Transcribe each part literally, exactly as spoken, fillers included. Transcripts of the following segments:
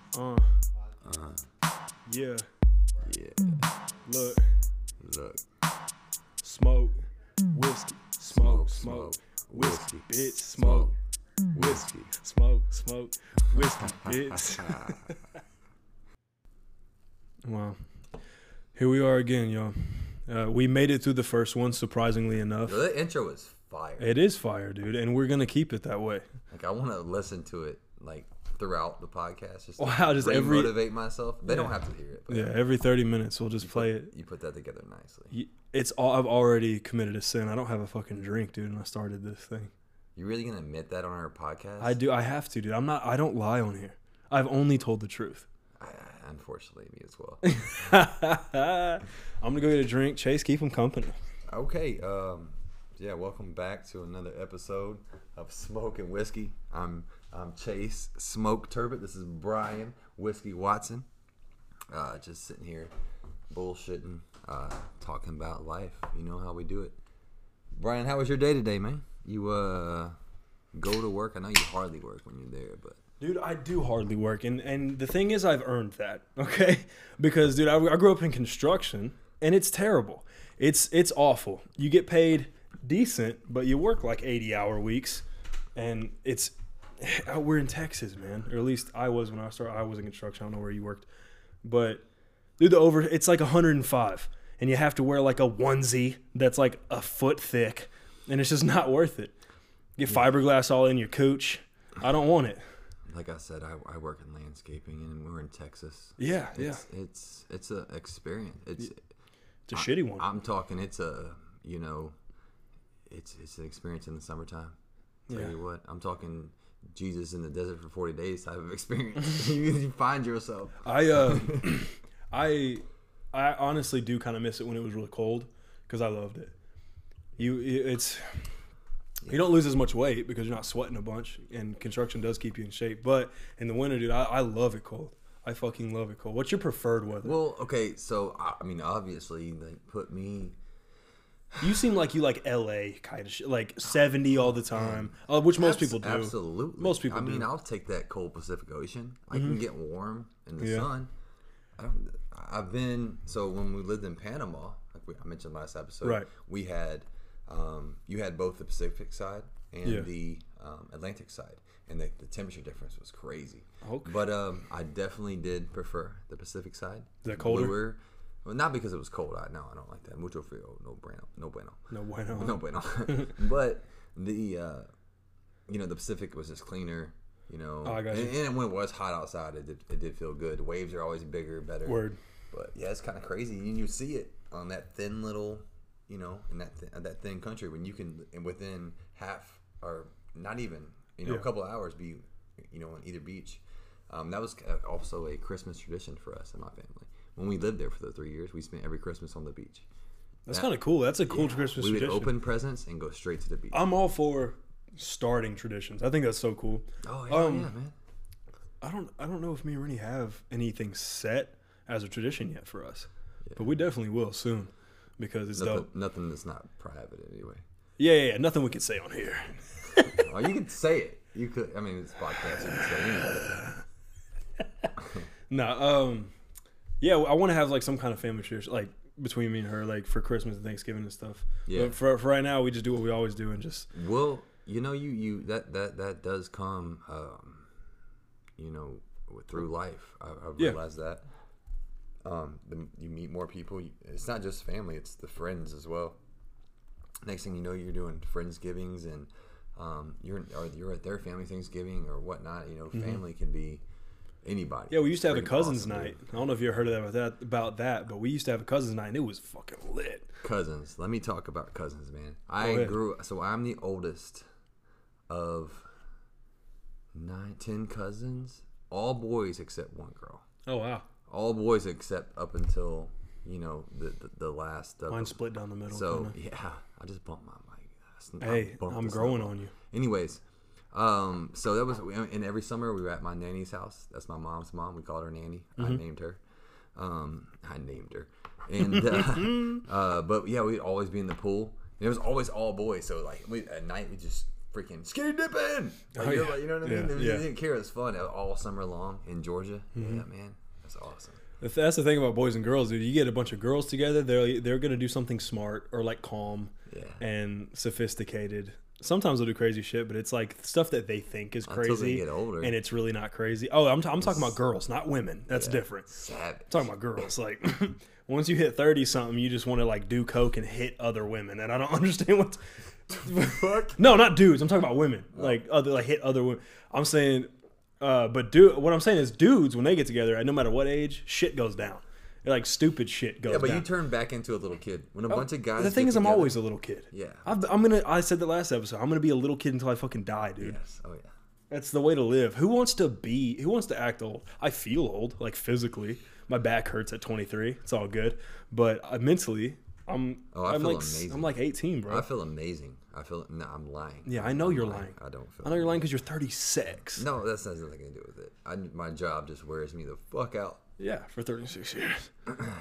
Uh, Uh, yeah. yeah. Look, Look. smoke, whiskey, smoke, Smoke, smoke, smoke, whiskey, whiskey, bitch, smoke, Whiskey. smoke, smoke, whiskey, bitch. Wow. Here we are again, y'all. Uh, we made it through the first one, surprisingly enough. Yo, that intro is fire. It is fire, dude, and we're gonna keep it that way. Like I want to listen to it like throughout the podcast. Just to Wow, just every- motivate myself. They Yeah. don't have to hear it. But Yeah, every thirty minutes we'll just you play put, it. You put that together nicely. Y- It's all I've already committed a sin. I don't have a fucking drink, dude, and I started this thing. You really gonna admit that on our podcast? I do. I have to, dude. I'm not. I don't lie on here. I've only told the truth. I, unfortunately, me as well. I'm gonna go get a drink. Chase, keep him company. Okay. Um. Yeah. Welcome back to another episode of Smoke and Whiskey. I'm I'm Chase Smoke Turbot. This is Brian Whiskey Watson. Uh, just sitting here, bullshitting, uh, talking about life. You know how we do it. Brian, how was your day today, man? You uh go to work. I know you hardly work when you're there, but Dude, I do hardly work, and and the thing is, I've earned that. Okay, because dude, I, I grew up in construction, and it's terrible. It's it's awful. You get paid decent, but you work like eighty hour weeks, and it's we're in Texas, man, or at least I was when I started. I was in construction. I don't know where you worked, but dude, the over it's like one hundred five, and you have to wear like a onesie that's like a foot thick, and it's just not worth it. Get fiberglass all in your cooch. I don't want it. like I said, I, I work in landscaping, and we're in Texas. Yeah, yeah. It's it's it's a experience. It's It's a shitty one. I'm talking. It's a you know, it's it's an experience in the summertime. Tell Yeah. you what, I'm talking Jesus in the desert for forty days type of experience. you, you find yourself. I uh, I I honestly do kind of miss it when it was really cold because I loved it. You it's you don't lose as much weight because you're not sweating a bunch, and construction does keep you in shape. But in the winter, dude, I, I love it cold. I fucking love it cold. What's your preferred weather? Well, okay, so I I mean, obviously, like put me. You seem like you like L A kind of shit, like seventy all the time, uh, which most Abs- people do. Absolutely, Most people I mean, do. I'll take that cold Pacific Ocean. I can get warm in the Yeah. sun. I don't, I've been so when we lived in Panama, like we, I mentioned last episode, Right. we had um, you had both the Pacific side and Yeah. the um, Atlantic side, and the, the temperature difference was crazy. Okay. But um, I definitely did prefer the Pacific side. Is that colder? Bluer. Well, not because it was cold. I no, I don't like that. Mucho frio, no bueno, no bueno. No bueno. No bueno. But the uh, you know, the Pacific was just cleaner. You know, Oh, I got and, you. and when it was hot outside, it did it did feel good. The waves are always bigger, better. Word. But yeah, it's kind of crazy, and you see it on that thin little, you know, in that th- that thin country when you can and within half or not even you know Yeah. a couple of hours be you know on either beach. Um, that was also a Christmas tradition for us and my family. When we lived there for the three years, we spent every Christmas on the beach. That's That- kind of cool. That's a cool Yeah, Christmas we would tradition. open presents and go straight to the beach. I'm all for starting traditions. I think that's so cool. oh yeah, um, yeah, man. I don't I don't know if me and Rennie have anything set as a tradition yet for us, but we definitely will soon because it's Nothing, dope. nothing that's not private anyway. Yeah, yeah, yeah, nothing we can say on here. Oh, you could say it. You could. I mean, it's a podcast. You can say anything. Nah, um, yeah, I want to have like some kind of family tradition, like between me and her, like for Christmas and Thanksgiving and stuff. Yeah. But for for right now, we just do what we always do and just Well, you know, you you that that that does come, um, you know, through life. I, I Yeah. realized that. Um, the, you meet more people. You, it's not just family; it's the friends as well. Next thing you know, you're doing friendsgivings, and um, you're or you're at their family Thanksgiving or whatnot. You know, family can be anybody. Mm-hmm. yeah. We used to have a Freaking cousins awesome, night. dude. I don't know if you ever heard of that about that about that, but we used to have a cousins night and it was fucking lit. Cousins. Let me talk about cousins, man. I Go ahead. grew so I'm the oldest of nine, ten cousins, all boys except one girl. Oh wow, All boys except up until you know the the, the last. Of mine them. split down the middle. So kinda. yeah, I just bumped my mic. I Hey, bumped I'm this growing up. on you. Anyways, um, so that was and every summer we were at my nanny's house. That's my mom's mom. We called her Nanny. I Mm-hmm. named her. Um, I named her. And uh, uh, but yeah, we'd always be in the pool. And it was always all boys. So like we, at night we just freaking skinny dipping. Like, Oh, you're yeah. like, you know what I mean? Yeah, They, yeah. they didn't care. It was fun all summer long in Georgia. Mm-hmm. Yeah, man, that's awesome. If that's the thing about boys and girls, dude. You get a bunch of girls together, they're they're gonna do something smart or like calm Yeah. and sophisticated. Sometimes they'll do crazy shit, but it's like stuff that they think is Until crazy, they get older. and it's really not crazy. Oh, I'm, t- I'm talking about girls, not women. That's Yeah. different. Savage. I'm talking about girls. Like once you hit thirty something, you just want to like do coke and hit other women, and I don't understand what. Fuck. No, not dudes. I'm talking about women. Like other like hit other women. I'm saying, uh, but dude, what I'm saying is dudes when they get together, no matter what age, shit goes down. Like stupid shit goes Yeah, but down. you turn back into a little kid when a bunch of guys. The thing get is, I'm together- always a little kid. Yeah. I've, I'm gonna. I said the last episode. I'm gonna be a little kid until I fucking die, dude. Yes. Oh yeah. That's the way to live. Who wants to be? Who wants to act old? I feel old, like physically. My back hurts at twenty-three. It's all good, but uh, mentally, I'm. Oh, I I'm feel like amazing. I'm like eighteen, bro. I feel amazing. I feel. No, I'm lying. yeah, I know I'm you're lying. lying. I don't feel. I know you're lying because you're thirty-six. No, that's has nothing to do with it. I, my job just wears me the fuck out. Yeah, for thirty-six years.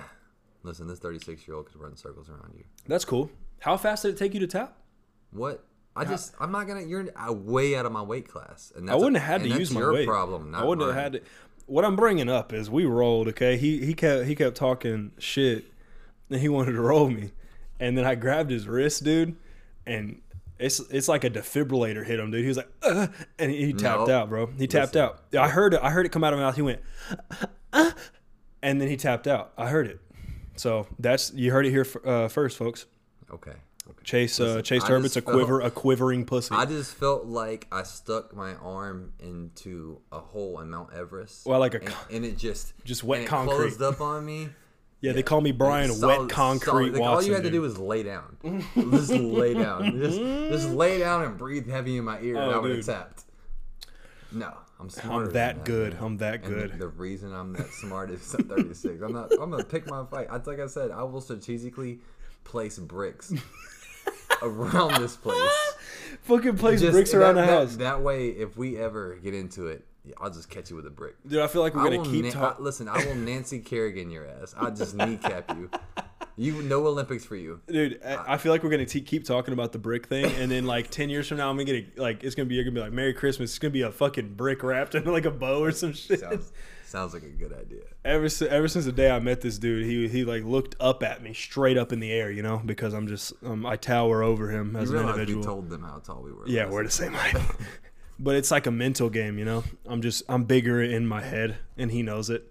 Listen, this thirty-six year old could run circles around you. That's cool. How fast did it take you to tap? What? I just, I'm not gonna. You're uh, way out of my weight class, and I that's wouldn't a, have had and to that's use my your weight. problem. Not I wouldn't mine. have had to. What I'm bringing up is we rolled. Okay, he he kept he kept talking shit, and he wanted to roll me, and then I grabbed his wrist, dude, and it's it's like a defibrillator hit him, dude. He was like, uh, and he, he tapped No. out, bro. He tapped Listen. out. I heard it. I heard it come out of my mouth. He went, uh, and then he tapped out. I heard it. So that's you heard it here uh, first, folks. Okay. Okay. Chase uh, Listen, Chase I Turbott's a just felt- quiver a quivering pussy. I just felt like I stuck my arm into a hole in Mount Everest. Well, like a and, con- and it just just wet and it concrete. closed up on me. yeah, they call me Brian Solid- Wet Concrete solid. Like, Watson. all you had to dude. do was lay down. Just lay down. Just, just lay down and breathe heavy in my ear, and Oh, I would have dude. tapped. No, I'm smarter. I'm that than good. man. I'm that And good. The, the reason I'm that smart is I'm thirty-six. I'm not. I'm gonna pick my fight. I, like I said, I will strategically place bricks around this place. Fucking place Just bricks around that, the that- house. That way, if we ever get into it, I'll just catch you with a brick. Dude, I feel like we're I gonna will keep na- talking. I- listen, I will Nancy Kerrigan your ass. I'll just kneecap you. You no Olympics for you. Dude, I, I feel like we're gonna te- keep talking about the brick thing, and then like ten years from now, I'm gonna get a, like it's gonna be you're gonna be like Merry Christmas. It's gonna be a fucking brick wrapped in like a bow or some shit. Sounds, sounds like a good idea. Ever si- ever since the day I met this dude, he he like looked up at me straight up in the air, you know, because I'm just um, I tower over him as You an realize individual. we told them how tall we were. Yeah, last we're the same height. But it's like a mental game, you know. I'm just I'm bigger in my head, and he knows it.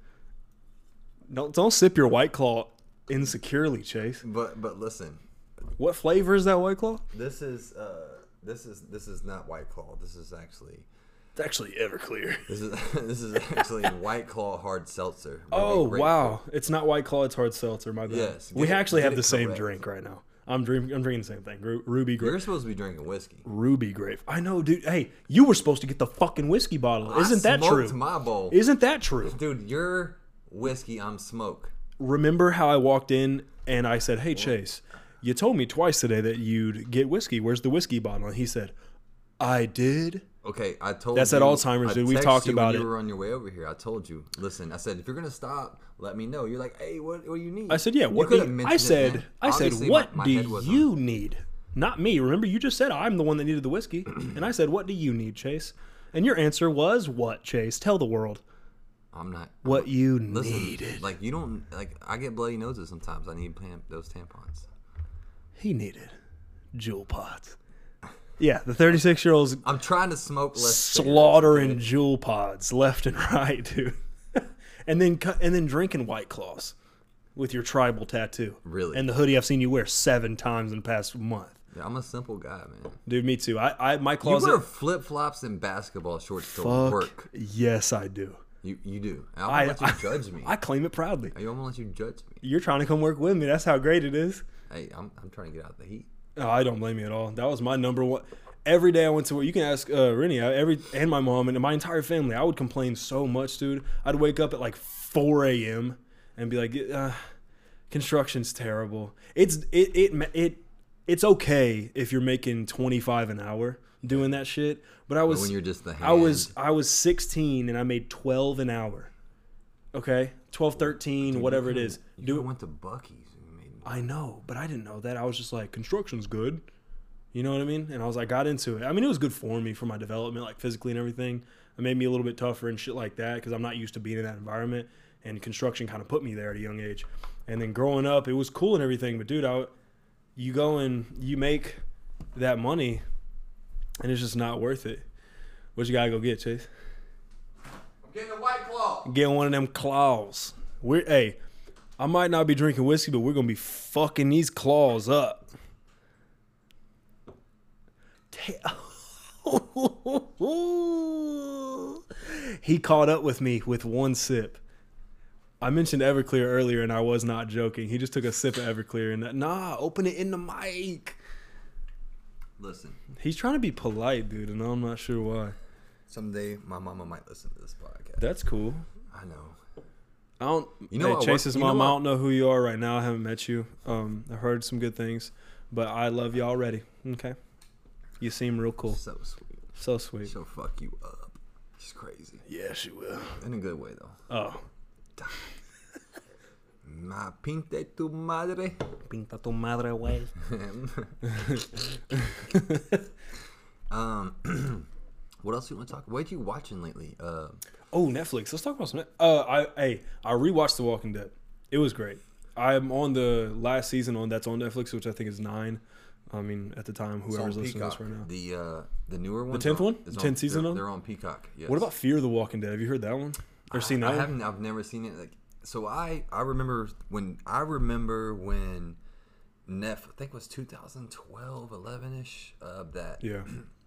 Don't don't sip your White Claw insecurely, Chase. But but listen, What flavor is that White Claw? this is uh this is this is not White Claw. This is actually It's actually Everclear. this is this is actually White Claw hard seltzer. Oh Ruby wow! grapefruit. It's not White Claw; it's hard seltzer. My bad. Yes, we get it- actually get have it the same correct. drink right now. I'm drinking. I'm drinking the same thing. Ru- Ruby grape. You're supposed to be drinking whiskey. Ruby grape. I know, dude. Hey, you were supposed to get the fucking whiskey bottle. Isn't I that smoked true? my bowl. Isn't that true? Dude, you're whiskey, I'm smoke. Remember how I walked in and I said, "Hey, Chase, you told me twice today that you'd get whiskey. Where's the whiskey bottle?" And he said, "I did." Okay, I told That's you. at Alzheimer's, I dude. We've texted talked you about when it. You were on your way over here. I told you. Listen, I said if you're gonna stop, let me know. You're like, hey, what, what do you need? I said, "Yeah." What? could Do have you, mentioned I it said, then. "I said, Obviously, what my- my do head was you need?" Not me. Remember, you just said I'm the one that needed the whiskey, and I said, "What do you need, Chase?" And your answer was, "What, Chase? Tell the world I'm not. what you Listen, needed." like you don't like. I get bloody noses sometimes. I need tam- those tampons. He needed jewel pods. Yeah, the thirty-six year old's I'm trying to smoke less. cigarettes, slaughtering okay? jewel pods left and right, dude. and then cu- and then drinking White Claws with your tribal tattoo. Really? And the hoodie I've seen you wear seven times in the past month. Yeah, I'm a simple guy, man. Dude, me too. I, I my You closet. wear flip flops and basketball shorts to fuck work. yes, I do. You you do. And I I, won't let you I- judge me. I claim it proudly. I won't let you judge me. You're trying to come work with me. That's how great it is. Hey, I'm I'm trying to get out the heat. Oh, I don't blame you at all. That was my number one. Every day I went to work. You can ask uh, Rennie, I- every and my mom and my entire family. I would complain so much, dude. I'd wake up at like four a.m. and be like, uh, "Construction's terrible." It's it it it it's okay if you're making twenty-five an hour doing that shit. But I was when you're just the hand. I was I was sixteen and I made twelve an hour. Okay, twelve, thirteen, whatever it is. You Do went to Bucky's and made. I know, but I didn't know that. I was just like, construction's good. You know what I mean? And I was like, got into it. I mean, it was good for me for my development, like physically and everything. It made me a little bit tougher and shit like that because I'm not used to being in that environment. And construction kind of put me there at a young age. And then growing up, it was cool and everything. But dude, I, you go and you make that money, and it's just not worth it. What you gotta go get, Chase? I'm getting a White Claw. Getting one of them claws. We're hey, I might not be drinking whiskey, but we're gonna be fucking these claws up. He caught up with me with one sip. I mentioned Everclear earlier, and I was not joking. He just took a sip of Everclear, and that, nah, open it in the mic. Listen, He's trying to be polite, dude, and I'm not sure why. someday my mama might listen to this podcast. That's cool. I know. I don't. You know hey, what, Chase's you know mom. what? I don't know who you are right now. I haven't met you. Um, I've heard some good things, but I love you already. Okay, you seem real cool. So sweet. So sweet. She'll fuck you up. She's crazy. Yeah, she will. In a good way, though. Oh. Ma pinte tu madre. Pinta tu madre, way. um, what else you want to talk? What are you watching lately? Uh, Oh, Netflix. Let's talk about some. Uh, I hey, I rewatched The Walking Dead. It was great. I'm on the last season on that's on Netflix, which I think is nine. I mean, at the time, it's whoever's on listening to Peacock. this right now. The uh, the newer one. The tenth one? Is The tenth season they're, on? They're on Peacock. Yes. What about Fear the Walking Dead? Have you heard that one? Or seen that I one? haven't. I've never seen it. Like, so I I remember when I remember when Netflix, I think it was twenty twelve, eleven ish. Uh, that Yeah.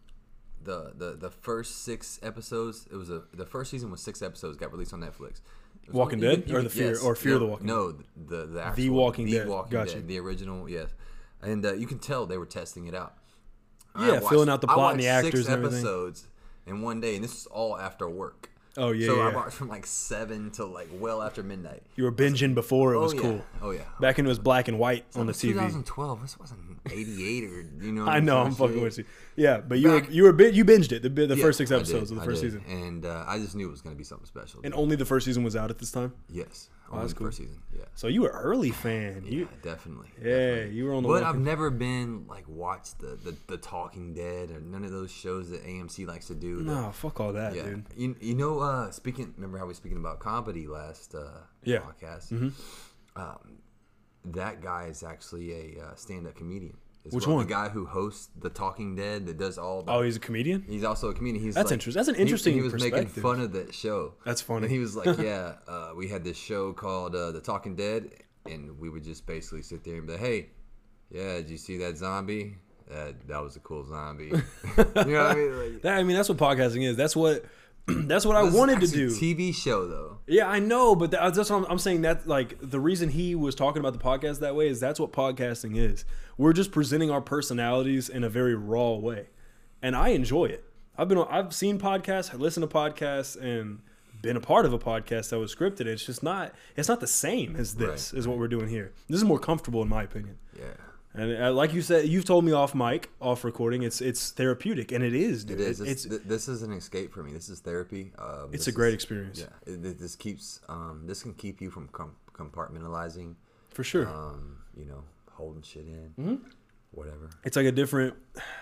the, the the first six episodes. It was a the first season was six episodes. Got released on Netflix. It was Walking one- Dead? Or the Fear- or Fear no, the Walking No, the the actual, The Walking the Dead. Walking Gotcha. Dead, the original. Yes, and uh, you can tell they were testing it out. I Yeah, watched- filling out the I plot and the watched actors six and everything. episodes in one day, and this is all after work. Oh, yeah, So yeah. I watched from like seven till like well after midnight. You were binging before it Oh was yeah. cool. Oh yeah. Back when it was black and white on the It was T V. twenty twelve. This wasn't eighty-eight or you know. I know, I'm some fucking shit. with you. Yeah, but you Back- were you were bi- you binged it the the Yeah, first six I episodes did, of the I first did. season, and uh, I just knew it was gonna be something special. and only the first season was out at this time. yes, Oh, only that's the cool. first season. Yeah. So you were early fan. Yeah, You definitely. yeah, definitely. you were on the. But Walking- I've never been like watched the, the the Talking Dead or none of those shows that A M C likes to do. that- No, fuck all that, yeah. dude. You, you know, uh, speaking. Remember how we were speaking about comedy last uh, Yeah. podcast? Mm-hmm. Um, that guy is actually a uh, stand-up comedian. as Which well. one? The guy who hosts the Talking Dead that does all. The, Oh, he's a comedian. he's also a comedian. He's That's like, interesting. That's an he- interesting He, was making perspective. fun of that show. That's funny. And he was like, "Yeah, uh, we had this show called uh, The Talking Dead, and we would just basically sit there and be like, hey, yeah, did you see that zombie? That that was a cool zombie. you know what I mean? Like, That, I mean, that's what podcasting is. That's what that's what I this is wanted to actually do. a T V show though. Yeah, I know, but that, that's what I'm, I'm saying. That like the reason he was talking about the podcast that way is that's what podcasting is. We're just presenting our personalities in a very raw way, and I enjoy it. I've been, on, I've seen podcasts, I listened to podcasts, and been a part of a podcast that was scripted. It's just not, it's not the same as this. Right. Is what we're doing here. This is more comfortable in my opinion. Yeah, And uh, like you said, you've told me off mic, off recording, it's it's therapeutic, and it is, dude. it is. It- It's, it's th- this is an escape for me. This is therapy. Um, it's this a great is- experience. Yeah, it, it- this keeps. Um, this can keep you from com- compartmentalizing. For sure. Um, you know, holding shit in. Mm-hmm. Whatever. It's like a different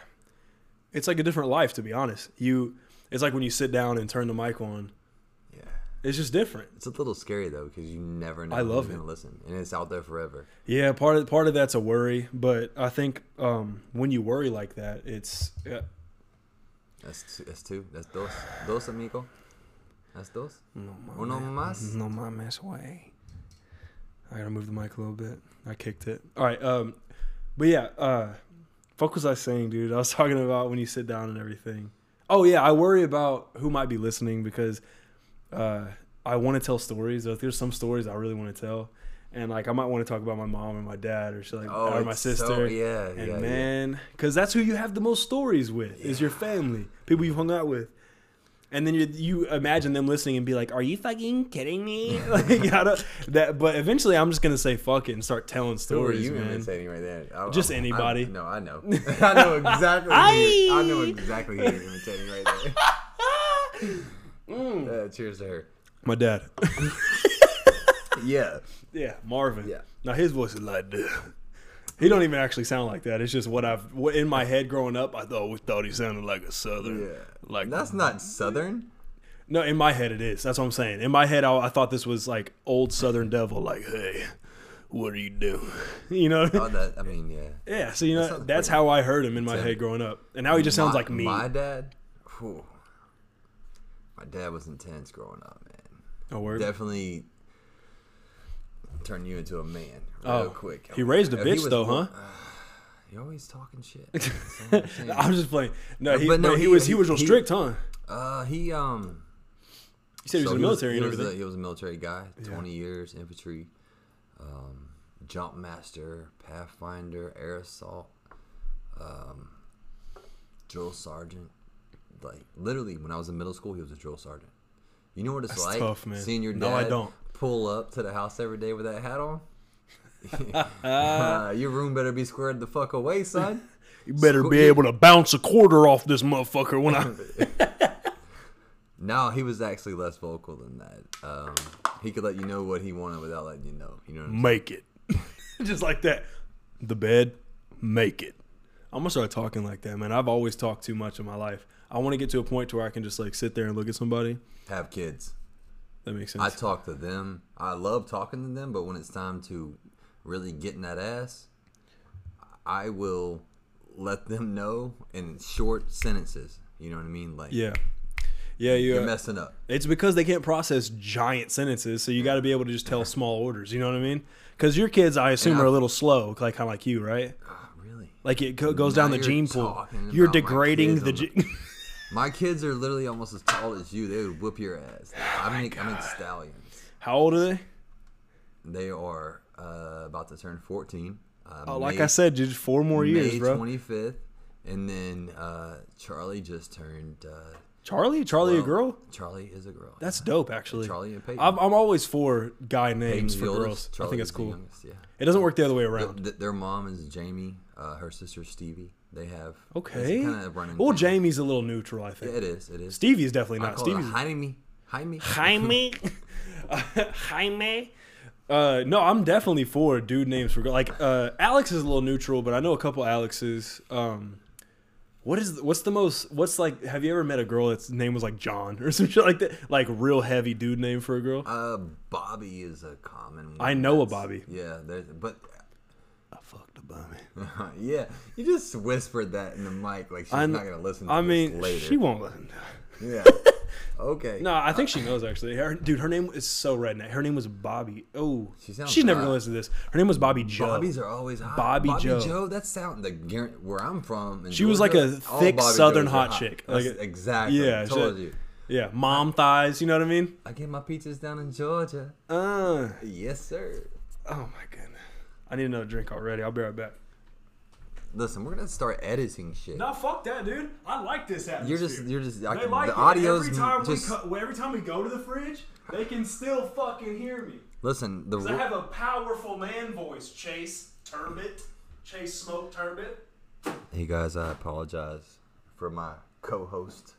it's like a different life, to be honest. You it's like when you sit down and turn the mic on, Yeah. it's just different. It's a little scary though because you never know I love who's it. gonna listen, and it's out there forever. Yeah, part of part of that's a worry, but I think um, when you worry like that, it's yeah, That's two, that's two. That's dos. Dos, amigo. That's dos. no Uno más. no mames way. I gotta move the mic a little bit. I kicked it. All right, um, but yeah, uh, fuck was I saying, dude? I was talking about when you sit down and everything. Oh yeah, I worry about who might be listening because uh, I want to tell stories. If there's some stories I really want to tell, and like I might want to talk about my mom and my dad or shit like Oh, or my it's sister. so- yeah, and yeah, man, because that's who you have the most stories with is your family, people you've hung out with. And then you you imagine them listening and be like, "Are you fucking kidding me?" Like, you gotta, that. But eventually, I'm just gonna say "fuck it" and start telling Who are stories, you man. imitating right there? I, Just I, anybody. I, no, I know. I know exactly. who you, I know exactly who you're imitating right there. Mm. Uh, cheers to her. My dad. Yeah. Yeah, Marvin. Yeah. Now his voice is like this. He don't even actually sound like that. It's just what I've what, in my head growing up. I thought we thought he sounded like a southern. Yeah. Like That's not Southern. No, in my head it is. That's what I'm saying. In my head, I, I thought this was like old Southern devil. Like, hey, what do you do? You know? Oh, that, I mean, yeah. Yeah. So you know, That that's sounds how I heard him in my Tim. head growing up, and now he just sounds my, like me. My dad, whew, my dad was intense growing up, man. Oh, word. Definitely turned you into a man real Oh, quick. he raised a If he bitch was though, more- huh? You're always talking shit. That's all I'm saying. I'm just playing. No, he, But no, but he, he- was he he- was real he- strict, huh? Uh, he um. He said he was so in the military he and was, everything. A, he was a military guy. Yeah. Twenty years infantry, um, jump master, pathfinder, air assault, um, drill sergeant. Like literally, when I was in middle school, he was a drill sergeant. You know what it's That's like tough, man. seeing your dad No, I don't. pull up to the house every day with that hat on. uh, your room better be squared the fuck away, son. You better Squ- be able to bounce a quarter off this motherfucker when I. No, he was actually less vocal than that. Um, he could let you know what he wanted without letting you know. You know what I'm Make it. Just like that. The bed, make it. I'm gonna start talking like that, man. I've always talked too much in my life. I want to get to a point to where I can just like sit there and look at somebody. saying? Have kids. That makes sense. I talk to them. I love talking to them, but when it's time to really get in that ass, I will let them know in short sentences. You know what I mean? Like, yeah. Yeah, you, you're uh, messing up. it's because they can't process giant sentences, so you got to be able to just tell small orders. You know what I mean? Because your kids, I assume, And are I- a little slow, like kind of like you, right? Oh, really? Like it go- goes Now down the you're gene pool. talking You're about my degrading kids the. on the- Ge- My kids are literally almost as tall as you. They would whoop your ass. I make, I make stallions. How old are they? They are uh, about to turn fourteen. Uh, Oh, like May- I said, just four more years, May bro. twenty-fifth. And then uh, Charlie just turned. Uh, Charlie, Charlie, well, a girl? Charlie is a girl. That's dope, actually. Charlie and Peyton. I'm, I'm always for guy names Peyton's for the girls. oldest, I Charlie think is it's the cool. youngest, yeah. It doesn't work the other way Th- around. th- their mom is Jamie. Uh, her sister Stevie. They have. Okay. Kind of running. Well, thing. Jamie's a little neutral, I think. Yeah, it is. It is. Stevie's definitely I not. call Stevie's it Jaime. Jaime. Jaime. Jaime. Uh, no, I'm definitely for dude names for girl. Like uh, Alex is a little neutral, but I know a couple Alexes. Um, what is what's the most? What's like? Have you ever met a girl that's name was like John or some shit like that? Like real heavy dude name for a girl. Uh, Bobby is a common one. I know a That's- Bobby. Yeah, there's, but I fucked a Bobby. yeah, you just whispered that in the mic like she's I kn- not gonna listen to I this mean, later. she won't listen. Yeah. Okay. No, I think she knows actually. Her, dude, her name is so redneck. Her name was Bobby. Oh, She sounds she's never hot. gonna listen to this. Her name was Bobby Joe. Bobbies are always hot. Bobby Joe. Joe. That sound the guar- where I'm from. in She was like Georgia, a all thick Bobby Southern Joes are hot chick. That's Like a- exactly. yeah, I told she- you. Yeah, mom thighs. You know what I mean? I get my pizzas down in Georgia. Uh, Yes, sir. oh my goodness. I need another drink already. I'll be right back. Listen, we're gonna start editing shit. No, fuck that, dude. I like this atmosphere. You're just, you're just. I They can, like the it. audio's every time just. we co- every time we go to the fridge, they can still fucking hear me. Listen, the. Cause I have a powerful man voice. Chase Turbot, Chase Smoke Turbot. Hey guys, I apologize for my co-host.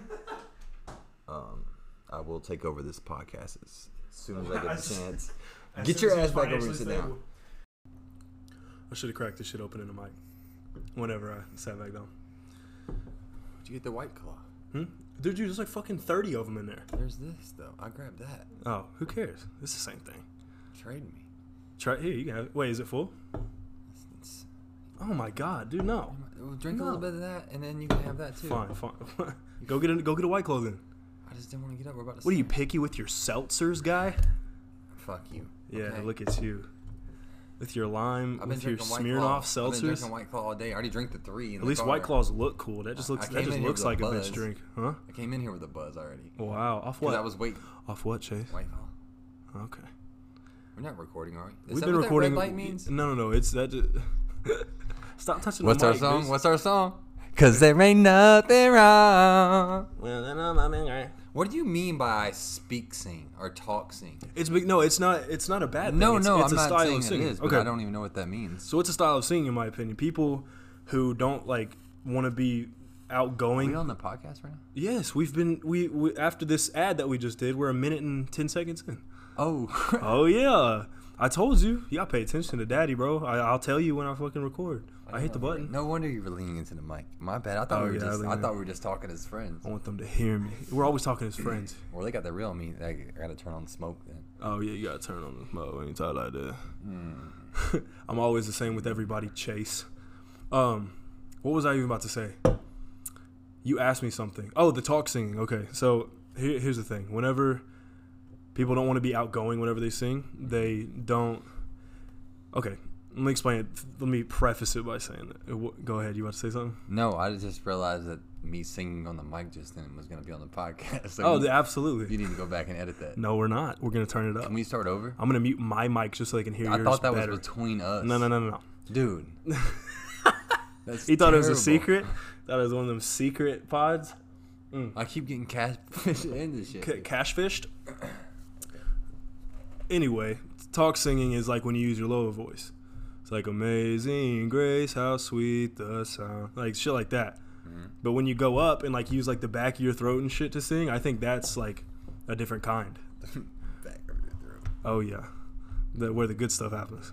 um, I will take over this podcast as soon as I get the chance. Get your ass back over and sit down. I should have cracked this shit open in the mic. Whenever I sat back down. Did you get the White Claw? Hmm? Dude, there's like fucking thirty of them in there. There's this though. I grabbed that. Oh, who cares? It's the same thing. Trade me. Try here. You can have it. Wait, is it full? It's- Oh my god, dude, no. We'll drink a No. little bit of that, and then you can have that too. Fine, fine. go get a go get a White Claw then. I just didn't want to get up. We're about to. What are you start. picky with your seltzers, guy? Fuck you. Yeah, okay? look at you. With your lime, I've been with your drinking White Smirnoff Claw. I've been seltzers. drinking White Claw all day. I already drank the three. In At the least car. White Claws look cool. That just I looks. That came just in here looks with a like a bitch buzz. drink, huh? I came in here with a buzz already. Wow. Off Because what? I was waiting. Off what, Chase? White Claw. Okay. We're not recording, are we? Is We've that been what recording. That red light means? No, no, no. It's that. Just, stop touching What's the our mic. song? bitch. What's our song? Cause there ain't nothing wrong. Well, then I'm- I'm in, right? What do you mean by speak sing or talk sing? It's big. No, it's not. It's not a bad thing. No, it's, no, it's I'm a not style saying of singing. it is, but okay. I don't even know what that means. So it's a style of singing, in my opinion. People who don't like want to be outgoing. Are we on the podcast right now? Yes, we've been we, we after this ad that we just did. We're a minute and ten seconds in. Oh, oh yeah, I told you. You gotta pay attention to Daddy, bro. I, I'll tell you when I fucking record. I, I hit the button. No wonder you were leaning into the mic. My bad. I thought Oh, we were yeah, just. I I leaned thought in. we were just talking as friends. I want them to hear me. We're always talking as friends. Well, they got the real me. I gotta turn on the smoke then. Oh yeah, you gotta turn on the smoke when you talk like that. Mm. I'm always the same with everybody, Chase. Um, what was I even about to say? You asked me something. Oh, the talk singing. Okay, so here, here's the thing. Whenever people don't want to be outgoing whenever they sing, they don't. Okay, let me explain it. Let me preface it by saying that. Go ahead. You want to say something? No, I just realized that me singing on the mic just then was gonna be on the podcast. So Oh, you, absolutely. you need to go back and edit that. No, we're not. We're gonna turn it up. Can we start over? I'm gonna mute my mic just so they can hear I yours thought that better. was between us. No, no, no, no, no. Dude. That's He thought it was a terrible. secret. Thought it was one of them secret pods. I keep getting catfish in this shit. C- cash fished. Anyway, talk singing is like when you use your lower voice. It's like Amazing Grace, how sweet the sound, like shit like that. Mm-hmm. But when you go up and like use like the back of your throat and shit to sing, I think that's like a different kind. Back of your throat. Oh yeah, the, where the good stuff happens.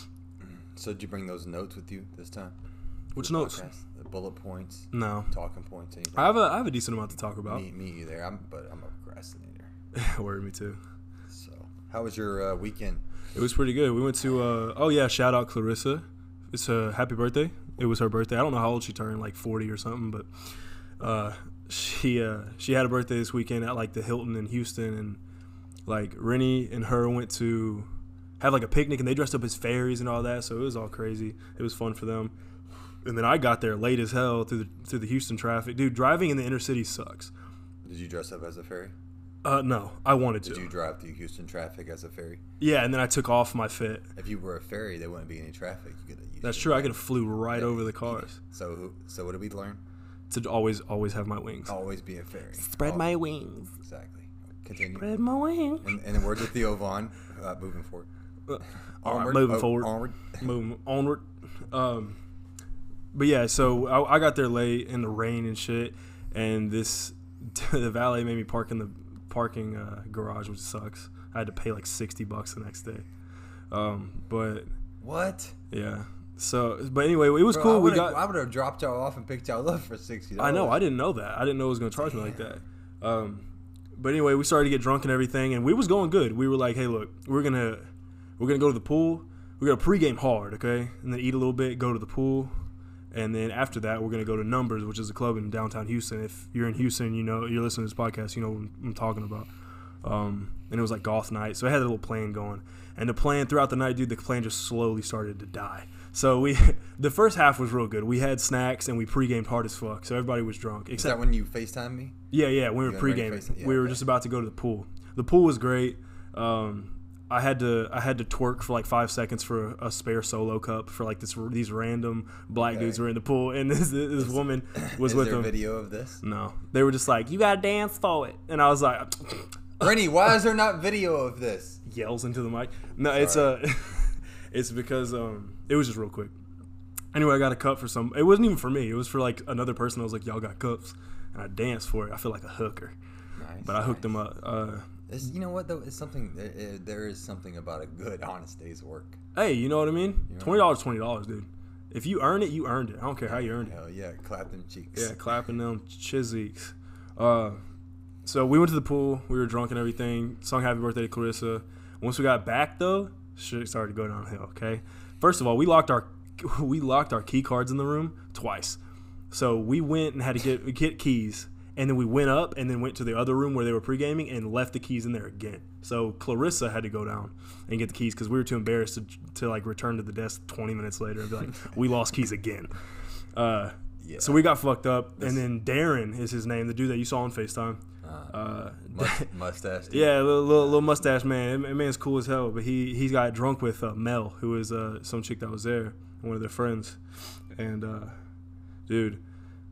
So did you bring those notes with you this time? Which The notes? podcast? The bullet points, No, talking points, anything? I have a I have a decent amount to talk about. Me, me either. I'm, but I'm a procrastinator. Word, me too. So, how was your uh, weekend? It was pretty good. We went to uh, oh yeah, shout out Clarissa. It's a happy birthday. It was her birthday. I don't know how old she turned, like forty or something, but uh, she uh, she had a birthday this weekend at like the Hilton in Houston, and like Rennie and her went to have like a picnic, and they dressed up as fairies and all that. So it was all crazy. It was fun for them. And then I got there late as hell through the through the Houston traffic. Dude, driving in the inner city sucks. Did you dress up as a fairy? Uh, no, I wanted Did to. you drive through Houston traffic as a fairy? Yeah, and then I took off my fit. If you were a fairy, there wouldn't be any traffic. You could have used That's it. true. I could have flew right over the cars. So, who- so what did we learn? To always, always have my wings. Always be a fairy. Spread Al- my wings. Exactly. Continue. Spread my wings. And, and the words of Theo Vaughn, uh, moving forward. Uh, all right, moving oh, forward. Onward. Moving onward. Um, but yeah, so I, I got there late in the rain and shit, and this the valet made me park in the parking uh, garage, which sucks. I had to pay like sixty bucks the next day. Um, but What? yeah. So, but anyway, it was Bro, cool. I We would've- got. I would have dropped y'all off and picked y'all up for sixty dollars. I know. I didn't know that. I didn't know it was going to charge me like that. Um, but anyway, we started to get drunk and everything, and we was going good. We were like, "Hey, look, we're gonna we're gonna go to the pool. We're gonna pregame hard, okay, and then eat a little bit, go to the pool, and then after that, we're gonna go to Numbers, which is a club in downtown Houston. If you're in Houston, you know you're listening to this podcast, you know what I'm talking about. Um, and it was like golf night, so I had a little plan going, and the plan throughout the night, dude, the plan just slowly started to die. So we, the first half was real good. We had snacks and we pre-gamed hard as fuck. So everybody was drunk. Is Except, that when you FaceTime me? yeah, yeah, we were You went ready to pre-gaming. face it? Yeah, we were okay. just about to go to the pool. The pool was great. Um, I had to, I had to twerk for like five seconds for a, a spare solo cup for like this, these random black Okay. dudes were in the pool, and this this woman was Is with there them. video of this? No, they were just like, "You gotta dance for it," and I was like, Rennie, why is there not video of this? yells into the mic. No, it's uh, it's because um, it was just real quick. Anyway, I got a cup for some. It wasn't even for me. It was for like another person. I was like, "Y'all got cups," and I danced for it. I feel like a hooker, Nice, but I hooked nice. them up. Uh, It's, you know what though? It's something. There, eh, there is something about a good, honest day's work. hey, you know what I mean? Yeah. Twenty dollars, twenty dollars, dude. If you earn it, you earned it. I don't care how you earned it. Hell yeah, clap them cheeks. Yeah, clapping them chizzies. Uh, so we went to the pool. We were drunk and everything. Sung happy birthday to Clarissa. Once we got back though, shit started to go downhill. Okay. First of all, we locked our we locked our key cards in the room twice. So we went and had to get get keys, and then we went up and then went to the other room where they were pre-gaming and left the keys in there again. So Clarissa had to go down and get the keys because we were too embarrassed to, to like return to the desk twenty minutes later and be like, we lost keys again. Uh, Yeah. So we got fucked up, and then Darren is his name, the dude that you saw on FaceTime. Uh, Uh, must, mustache. dude. yeah, little, little, little mustache man. That man's cool as hell. But he he got drunk with uh, Mel, who is uh, some chick that was there, one of their friends. And uh, dude,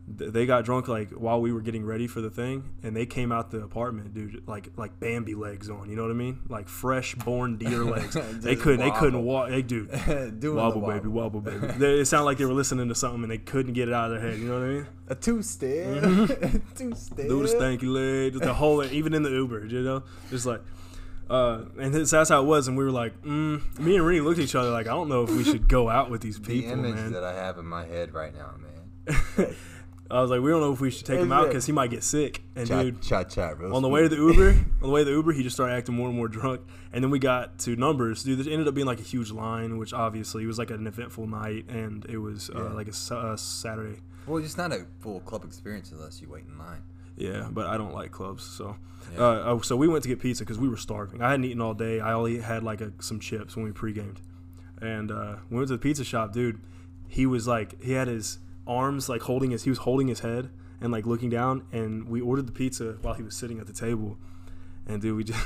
th- they got drunk like while we were getting ready for the thing, and they came out the apartment, dude, like like Bambi legs on. You know what I mean? Like fresh born deer legs. they couldn't. They couldn't walk. They dude, wobble, wobble baby, wobble baby. They, it sounded like they were listening to something and they couldn't get it out of their head. You know what I mean? A two step, Mm-hmm. two step. Do the stanky leg, the whole, even in the Uber, you know, just like. Uh, and that's, that's how it was, and we were like, mm. me and Rennie looked at each other like, I don't know if we should go out with these people, the image man. that I have in my head right now, man. I was like, we don't know if we should take him out because he might get sick. And Chat, dude, chat, chat, bro. on the way to the Uber, on the way to the Uber, he just started acting more and more drunk. And then we got to Numbers, dude. There ended up being like a huge line, which obviously was like an eventful night, and it was uh, Yeah. like a uh, Saturday. Well, it's not a full club experience unless you wait in line. Yeah, but I don't like clubs, so Yeah. uh, oh, so we went to get pizza because we were starving. I hadn't eaten all day. I only had like a, some chips when we pre-gamed, and uh, we went to the pizza shop, dude. He was like, he had his arms like holding his, he was holding his head and like looking down, and we ordered the pizza while he was sitting at the table, and dude, we just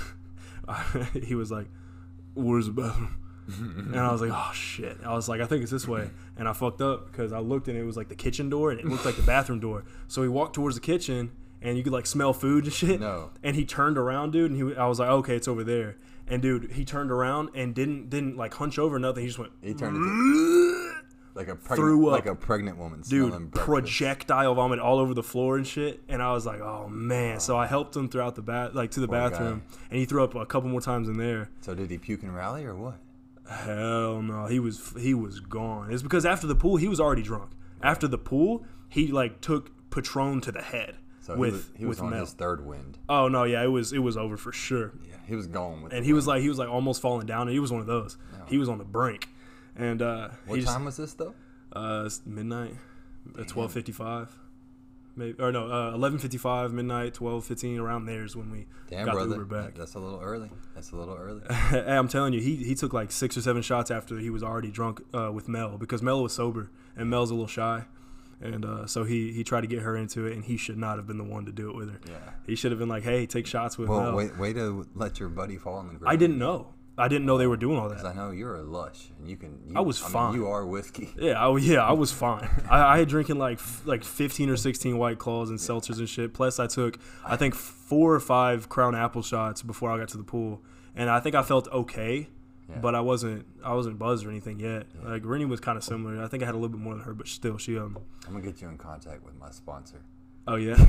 he was like, "Where's the bathroom?" And I was like, oh shit. I was like, I think it's this way. And I fucked up because I looked and it was like the kitchen door and it looked like the bathroom door. So he walked towards the kitchen and you could like smell food and shit. No. And he turned around, dude, and he I was like, okay, it's over there. And dude, he turned around and didn't didn't like hunch over or nothing. He just went He turned into like a pregnant, Threw up. like a pregnant woman. smelling dude, breakfast. projectile vomit all over the floor and shit. And I was like, oh man. So I helped him throughout the bath, like to the Poor bathroom, and he threw up a couple more times in there. So did he puke and rally or what? Hell no, he was he was gone. It's because after the pool, he was already drunk. After the pool, he like took Patron to the head So with he was, he was with on Mel. his third wind. Oh no, yeah, it was it was over for sure. Yeah, he was gone with. And the he was wind. like he was like almost falling down. And he was one of those. No. He was on the brink. And uh, What he just, time was this though? Uh, it's midnight, at twelve fifty five. Maybe or no, uh, eleven fifty five, midnight, twelve fifteen. Around there is when we Damn, got brother, the Uber back. that's a little early. That's a little early. Hey, I'm telling you, he he took like six or seven shots after he was already drunk uh, with Mel because Mel was sober and Mel's a little shy, and uh, so he he tried to get her into it, and he should not have been the one to do it with her. Yeah. He should have been like, hey, take shots with Well, Mel. wait, way to let your buddy fall on the ground. I didn't know. I didn't know they were doing all Because that. I know you're a lush, and you can. You, I was mean, fine. you are whiskey. Yeah, I, yeah, I was fine. I, I had drinking like f- like fifteen or sixteen White Claws and seltzers and shit. Plus, I took I think four or five Crown Apple shots before I got to the pool, and I think I felt okay, Yeah. but I wasn't I wasn't buzzed or anything yet. Like Rennie was kind of similar. I think I had a little bit more than her, but still, she um. I'm gonna get you in contact with my sponsor. Oh yeah.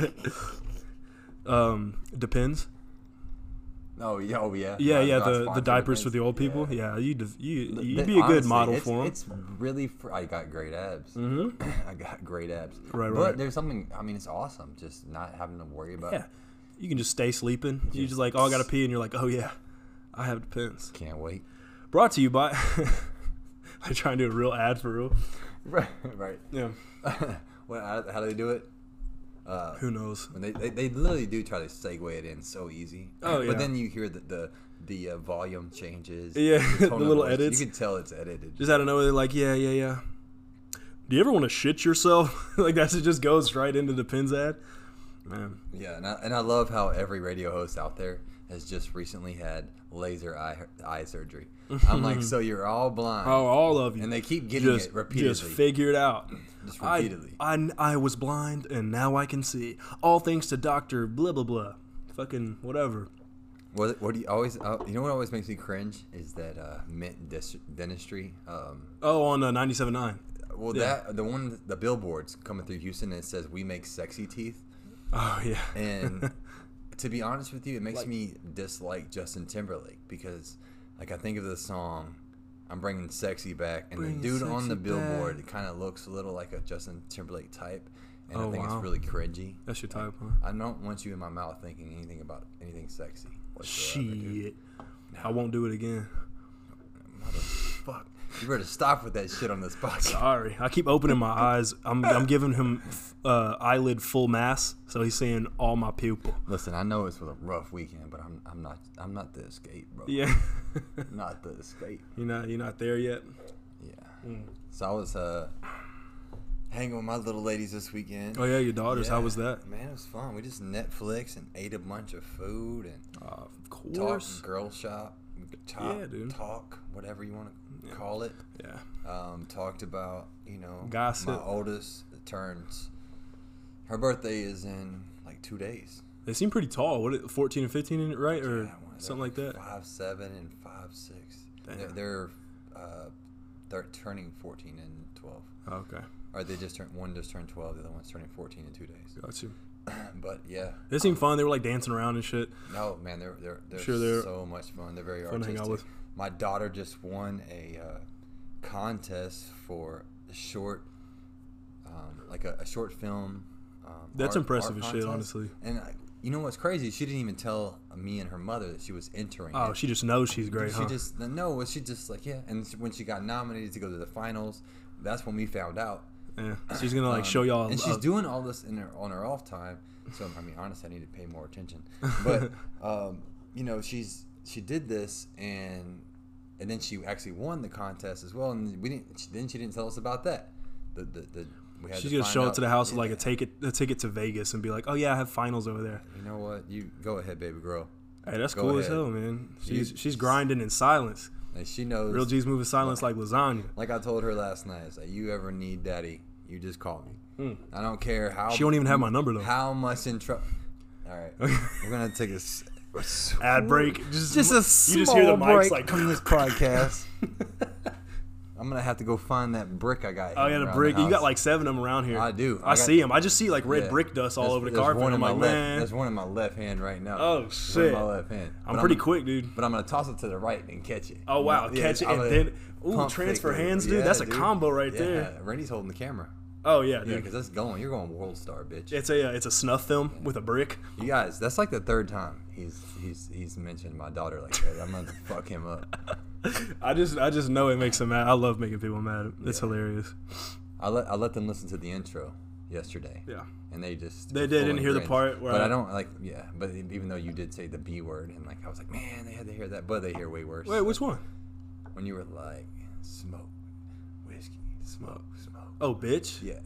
um, depends. Oh yeah, oh yeah. Yeah, My- yeah. my The the sponsor diapers for Depends. the old people. Yeah. Yeah, you def- you Th- you'd be a good honestly, model it's, for them. It's really. Fr- I got great abs. Mm-hmm. I got great abs. Right, but right. there's something. I mean, it's awesome. Just not having to worry about. Yeah, you can just stay sleeping. You Just- just like, oh, I gotta pee, and you're like, oh yeah, I have Depends. Can't wait. Brought to you by. I try and do a real ad for real. Right. Right. Yeah. Well, how, how do they do it? Uh, Who knows? when they, they they literally do try to segue it in so easy. Oh, yeah. But then you hear the the, the uh, volume changes. Yeah, the tone of little voice. edits. You can tell it's edited. Just out of nowhere, they're like, yeah, yeah, yeah. Do you ever want to shit yourself? Like that, it just goes right into the Depends ad. Man. Yeah, and I, and I love how every radio host out there has just recently had laser eye eye surgery. I'm like, so you're all blind. Oh, all of you. And they keep getting just, it repeatedly. Just figure it out. Just I, repeatedly. I, I was blind and now I can see. All thanks to Doctor blah, blah, blah. Fucking whatever. What, what do you always? Uh, you know what always makes me cringe is that uh, mint dis- dentistry. Um, Oh, on uh, ninety-seven point nine. well, Yeah. that the one the billboards coming through Houston and it says we make sexy teeth. Oh, yeah. And to be honest with you, it makes Like- me dislike Justin Timberlake because, like, I think of the song "I'm Bringing Sexy Back," and Bringing the dude on sexy the billboard back. kind of looks a little like a Justin Timberlake type, and Oh, I think wow. it's really cringy. That's your type, huh? I don't want you in my mouth thinking anything about anything sexy. whatsoever, dude. Shit. I won't do it again. Motherfuck. You better stop with that shit on this podcast. Sorry. I keep opening my eyes. I'm I'm giving him uh, eyelid full mass, so he's seeing all my pupil. Listen, I know it's was a rough weekend, but I'm I'm not I'm not the escape, bro. Yeah. Not the escape. You're not you're not there yet. Yeah. Mm. So I was uh hanging with my little ladies this weekend. Oh yeah, your daughters. How Yeah. was that? Man, it was fun. We just Netflix and ate a bunch of food and Uh, of talked course. girl shop. Talk, Yeah, dude. Talk, whatever you want to Yeah. call it. Yeah. Um, talked about, you know, Gossip. my oldest turns Her birthday is in like two days. They seem pretty tall. What, fourteen and fifteen, in it, right, or Yeah, something like that? Five seven and five six. Damn. They're they're, uh, they're turning fourteen and twelve. Oh, okay, Or they just turned one just turned twelve. The other one's turning fourteen in two days. got you. But yeah, They seem fun. They were like dancing around and shit. no man, they're they're they're Sure they're so much fun. They're very fun to hang artistic. out with. My daughter just won a uh, contest for a short, um, like a, a short film. Um, That's art- impressive art as shit, contest. honestly. And I, you know what's crazy? She didn't even tell me and her mother that she was entering. Oh, it. she just knows she's great, She huh? just no. She just like yeah. And when she got nominated to go to the finals, that's when we found out. Yeah, she's gonna like Um, show y'all. And she's uh, doing all this in her on her off time. So I mean, honestly, I need to pay more attention. But um, you know, she's she did this and and then she actually won the contest as well. And we didn't. She, then she didn't tell us about that. The the, the we had She's to gonna find show out. up to the house with Yeah. like a ticket, a ticket to Vegas, and be like, "Oh yeah, I have finals over there." You know what? You go ahead, baby girl. Hey, that's Go cool as ahead. hell, man. She's You- she's grinding in silence. And she knows. Real G's move in silence like lasagna. Like I told her last night, I said, "You ever need daddy, you just call me. Mm. I don't care how." She don't even have my number though. How much in trouble? All right, we're gonna take a, s- a s- Ad break. Just Just a you small just hear the mics break like from this podcast. I'm gonna have to go find that brick I got. Oh yeah, hanging the around brick. You got house. like seven of them around here. I do. I, I got- see them. I just see like red Yeah. brick dust all There's- over the there's carpet. one I'm in my like, left- man, There's one in my left hand right now. Oh, There's one in shit. my left hand. I'm But pretty quick, dude. But I'm gonna toss it to the right and catch it. Oh wow, Yeah, catch it I'm and gonna then ooh, pump transfer fake it. hands, dude. Yeah, That's a dude. combo right Yeah, there. Randy's holding the camera. Oh yeah, Yeah, dude. because that's going. You're going world star, bitch. It's a uh, it's a snuff film with a brick. You guys, that's like the third time he's he's he's mentioned my daughter like that. I'm gonna fuck him up. I just I just know it makes them mad. I love making people mad. It's Yeah. hilarious. I let I let them listen to the intro yesterday. Yeah. And they just They were did, full didn't of hear the grins. part where But I- I don't like yeah. But even though you did say the B word and like I was like man they had to hear that, but they hear way worse. Wait, which one? When you were like smoke, whiskey, smoke, smoke. Oh, bitch. Yeah.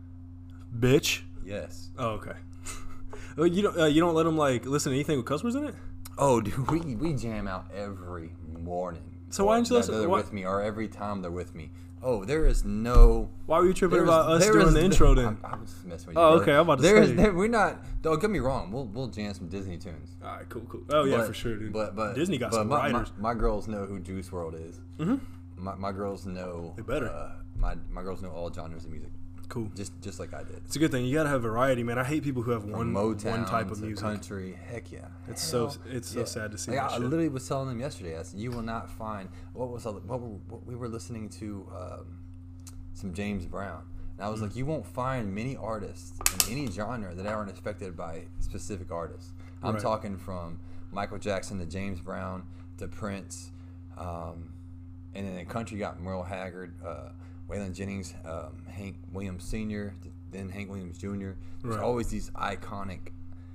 Bitch. Yes. Oh, okay. Well, you don't uh, you don't let them like listen to anything with cuss words in it? Oh, dude, we we jam out every morning. So why Or didn't you that listen- They're why- with me, or every time they're with me. Oh, there is no. Why were you tripping there is- about us there doing is the no- intro then? I'm, I was just messing with you. Oh, brother. okay, I'm about to There is- say. there- we're not. Don't get me wrong. We'll we'll jam some Disney tunes. All right, cool, cool. Oh yeah, But- for sure, dude. But but Disney got but some my, writers. My, my girls know who Juice world is. Mm-hmm. My, my girls know. They better. Uh, my my girls know all genres of music, Cool. just just like I did. It's a good thing. You gotta have variety, man. I hate people who have From one Motown one type of to music. country. Heck yeah. It's Hell, so it's so yeah. sad to see. Like, that I, I shit. literally was telling them yesterday. I said, you will not find what was what, were, what we were listening to um, some James Brown. And I was Mm. like, you won't find many artists in any genre that aren't affected by specific artists. I'm Right. talking from Michael Jackson to James Brown to Prince, um, and then in country you got Merle Haggard, uh, Waylon Jennings, um, Hank Williams Senior, then Hank Williams Junior There's Right. always these iconic,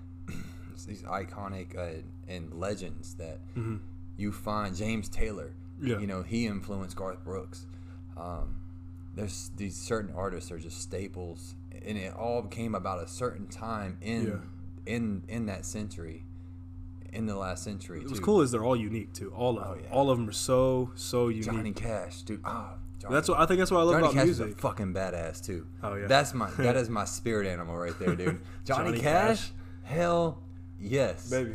these iconic uh, and legends that Mm-hmm. you find. James Taylor, Yeah. you know, he influenced Garth Brooks. Um, there's these certain artists are just staples, and it all came about a certain time in Yeah. in in that century, in the last century. What's too. cool is they're all unique too. All of Oh, them. yeah. All of them are so so unique. Johnny Cash, dude. Ah, Johnny. That's what I think. That's what I love Johnny about Cash music. is a fucking badass too. Oh, yeah. That's my that is my spirit animal right there, dude. Johnny, Johnny Cash, Cash. hell yes. Baby,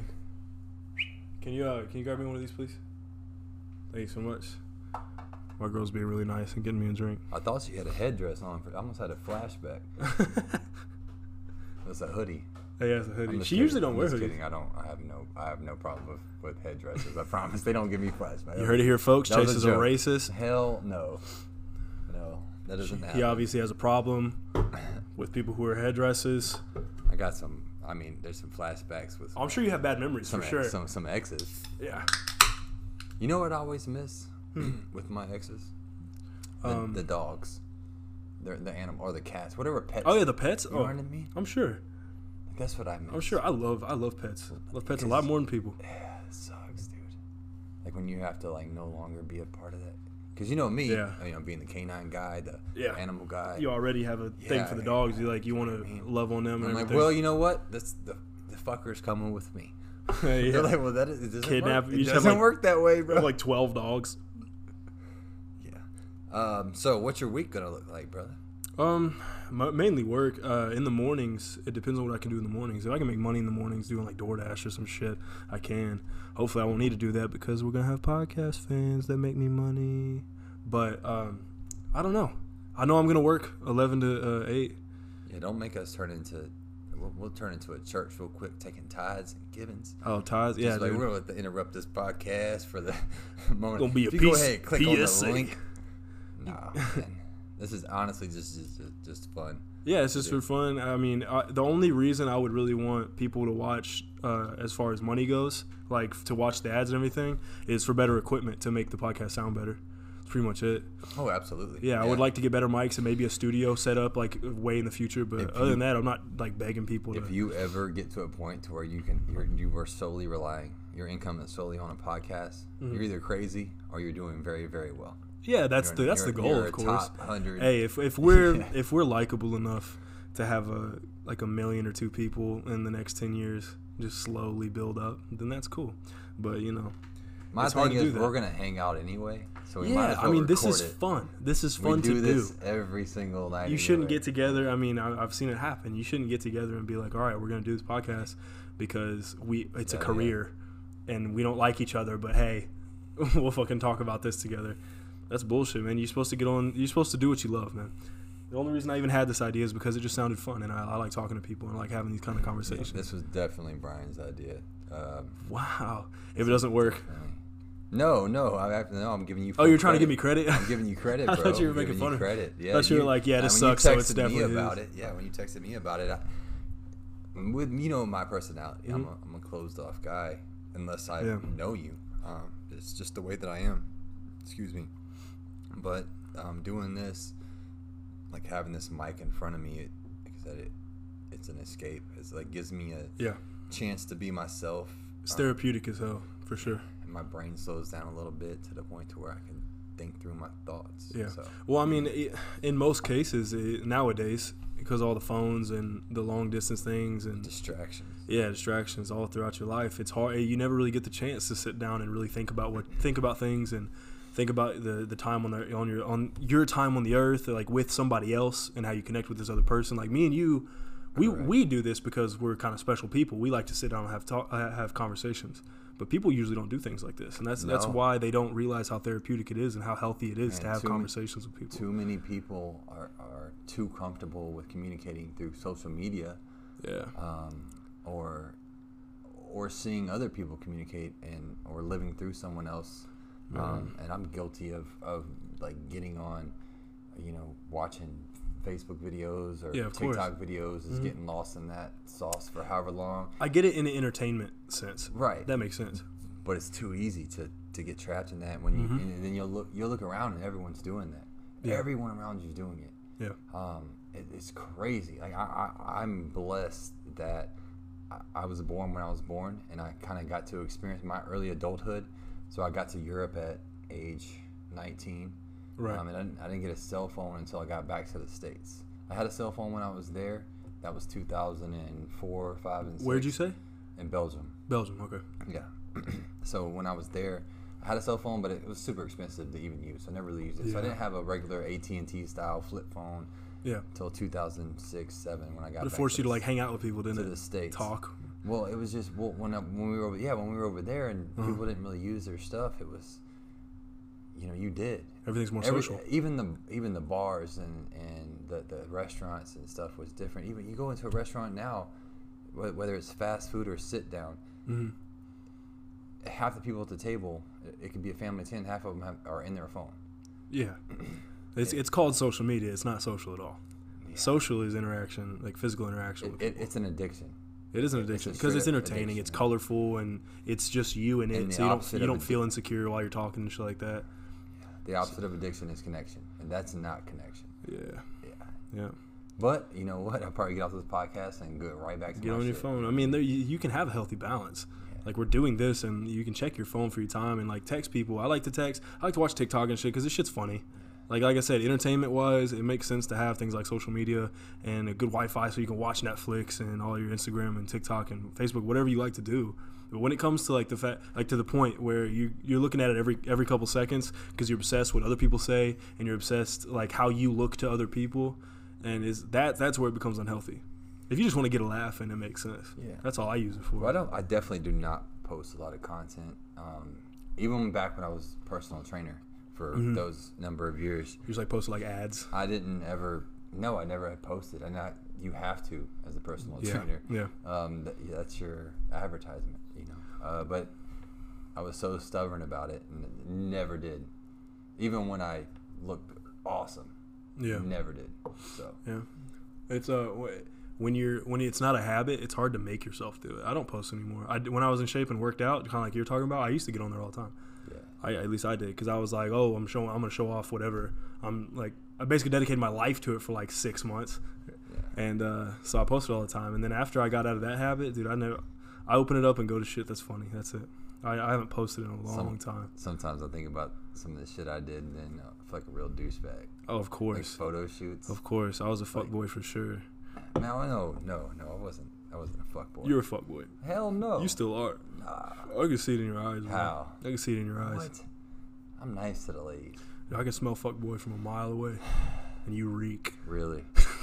can you uh, can you grab me one of these, please? Thank you so much. My girl's being really nice and getting me a drink. I thought she had a headdress on. For, I almost had a flashback. It's a hoodie. Hey, yeah, it's a I'm hoodie. just She kidding. usually don't I'm wear just hoodies. kidding. I don't. I have no. I have no problem with, with headdresses. I promise. They don't give me flashbacks. You heard it here, folks. That was Chase a is a joke. racist. Hell no. No, that doesn't happen. He obviously has a problem with people who wear headdresses. I got some. I mean, there's some flashbacks with. I'm sure you have bad memories some for sure. some some exes. Yeah. You know what I always miss with my exes? The, Um, the dogs. The the animal or the cats, whatever pets. Oh yeah, the pets. You know Oh, what I mean? I'm sure. That's what I miss. I'm sure. I love. I love pets. I love pets a lot more than people. Yeah, it sucks, dude. Like when you have to like no longer be a part of that. Because you know me, Yeah. you know, being the canine guy, the Yeah. animal guy. You already have a thing Yeah, for the I- dogs. You like. You want I to mean, love on them and I'm like, everything. well, you know what? That's the the fucker's coming with me. yeah. They're like, well, that is, it doesn't Kidnap- work. you It just have, doesn't like- work that way, I bro. have like twelve dogs. yeah. Um. So, what's your week gonna look like, brother? Um, ma- mainly work. Uh, in the mornings, it depends on what I can do in the mornings. If I can make money in the mornings doing like DoorDash or some shit, I can. Hopefully, I won't need to do that because we're gonna have podcast fans that make me money. But um, I don't know. I know I'm gonna work eleven to uh, eight. Yeah, don't make us turn into. We'll, we'll turn into a church real quick, taking tithes and givens. Oh, tithes, yeah. Just like dude. we're going to interrupt this podcast for the moment. Gonna be a if you piece, go ahead, click P on S A. the link. Nah, man. This is honestly just just just fun. Yeah, it's just for fun. I mean, I, the only reason I would really want people to watch, uh, as far as money goes, like to watch the ads and everything, is for better equipment to make the podcast sound better. That's pretty much it. Oh, absolutely. Yeah, I would like to get better mics and maybe a studio set up like way in the future. But If other you- than that, I'm not like begging people If to. you ever get to a point to where you can, you're, you are solely relying, your income is solely on a podcast, Mm-hmm. you're either crazy or you're doing very, very well. Yeah, that's You're- the that's you're- the goal, you're of a course. top one hundred. Hey, if if we're Yeah. if we're likable enough to have a like a million or two people in the next ten years, just slowly build up, then that's cool. But you know, My it's hard thing to is, do that. we're gonna hang out anyway, so we might yeah, as I well mean, this record is it. fun. This is We fun do to this do. every single night. You shouldn't anyway. get together. I mean, I, I've seen it happen. You shouldn't get together and be like, all right, we're gonna do this podcast because we it's a Yeah, yeah. career, and we don't like each other. But hey, we'll fucking talk about this together. That's bullshit, man. You're supposed to get on. You're supposed to do what you love, man. The only reason I even had this idea is because it just sounded fun, and I, I like talking to people and I like having these kind of Yeah, conversations. this was definitely Brian's idea. Um, Wow. If it doesn't work, definitely. No, no, I have to know. I'm giving you. oh, full you're trying to give credit. me credit. I'm giving you credit, I bro. thought you were I'm making giving fun you of- credit. Yeah, thought you were like, yeah, this when you sucks, so it's texted definitely me about his. it. Yeah, when you texted me about it, I, with you know my personality, I'm, Mhm. a, I'm a closed off guy unless I Yeah. know you. Um, it's just the way that I am. Excuse me, but um, doing this, like having this mic in front of me, it, like I said, it it's an escape. It's like gives me a Yeah, chance to be myself. it's um, therapeutic as hell, for sure. and my brain slows down a little bit to the point to where I can think through my thoughts. Yeah. So, Well, I mean, i- in most cases it, nowadays, because all the phones and the long distance things and distractions. yeah, distractions all throughout your life, it's hard. You never really get the chance to sit down and really think about what think about things and think about the the time on the on your on your time on the earth, like with somebody else and how you connect with this other person. Like me and you, we Correct. we do this because we're kind of special people. We like to sit down and have talk, uh, have conversations. But people usually don't do things like this, and that's that's No. why they don't realize how therapeutic it is and how healthy it is Man, to have too ma- conversations with people. Too many people are, are too comfortable with communicating through social media, Yeah. um, or or seeing other people communicate and or living through someone else. Um, and I'm guilty of, of like getting on, you know, watching Facebook videos or Yeah, of course. TikTok videos, is Mhm. getting lost in that sauce for however long. I get it in an entertainment sense. Right. That makes sense. But it's too easy to, to get trapped in that when you Mhm. and then you'll look you'll look around and everyone's doing that. Yeah. Everyone around you's doing it. Yeah. Um, it, it's crazy. Like I, I I'm blessed that I, I was born when I was born, and I kind of got to experience my early adulthood. So I got to Europe at age nineteen. Right. Um, and I didn't, I didn't get a cell phone until I got back to the States. I had a cell phone when I was there. That was two thousand four, five, and six. Where'd you say? In Belgium. Belgium. Okay. Yeah. So when I was there, I had a cell phone, but it was super expensive to even use. So I never really used it. So I Yeah. didn't have a regular A T and T style flip phone Yeah. until two thousand six, seven when I got But it back forced to you to the- like hang out with people, didn't to it? the States. Talk. Well, it was just well, when I, when we were over, yeah when we were over there and Uh-huh. people didn't really use their stuff. It was, you know, you did. Everything's more Every- social. Even the even the bars and, and the, the restaurants and stuff was different. Even you go into a restaurant now, wh- whether it's fast food or sit down, hmm half the people at the table, it, it could be a family of ten, half of them have, are in their phone. Yeah. It's it's called social media. It's not social at all. Yeah. Social is interaction, like physical interaction It, with it, people. it's an addiction. It is an it's a addiction because it's straight up entertaining. It's addiction. colorful and it's just you and it, And the so you don't opposite you of don't addi- feel insecure while you're talking and shit like that. The opposite of addiction is connection, and that's not connection. Yeah. Yeah. Yeah. But you know what? I'll probably get off this podcast and go right back to Get my on your shit. phone. I mean, there, you, you can have a healthy balance. Yeah. Like we're doing this, and you can check your phone for your time and like text people. I like to text. I like to watch TikTok and shit because this shit's funny. Like like I said, entertainment wise, it makes sense to have things like social media and a good Wi-Fi so you can watch Netflix and all your Instagram and TikTok and Facebook, whatever you like to do. But when it comes to like the fact, like to the point where you you're looking at it every every couple seconds because you're obsessed with what other people say and you're obsessed like how you look to other people. and is that that's where it becomes unhealthy. If you just want to get a laugh and it makes sense, Yeah. that's all I use it for. Well, I don't. I definitely do not post a lot of content. Um, even back when I was personal trainer for Mhm. those number of years, You just like posted like ads. I didn't ever. No, I never had posted. And I, you have to as a personal Yeah, trainer. yeah. Um, th- yeah, that's your advertisement, you know. Uh, but I was so stubborn about it and never did. Even when I looked awesome, Yeah. never did. So Yeah, it's uh wh- when you're when it's not a habit, it's hard to make yourself do it. I don't post anymore. I d- when I was in shape and worked out, kind of like you're talking about, I used to get on there all the time. yeah, I at least I did because I was like, oh, I'm showing, I'm gonna show off whatever. I'm like, I basically dedicated my life to it for like six months, yeah. and uh, so I posted all the time. And then after I got out of that habit, dude, I never, I open it up and go to shit that's funny. That's it. I, I haven't posted in a long Some- time. Sometimes I think about some of the shit I did, and then uh, I feel like a real douchebag. Oh, of Like course, photo shoots. of course, I was a fuck Like- boy for sure. No, no, no, no. I wasn't. I wasn't a fuck boy. You're a fuck boy. Hell no. You still are. Nah. I can see it in your eyes. Man. How? I can see it in your eyes. What? I'm nice to the ladies. I can smell fuck boy from a mile away, and you reek. Really.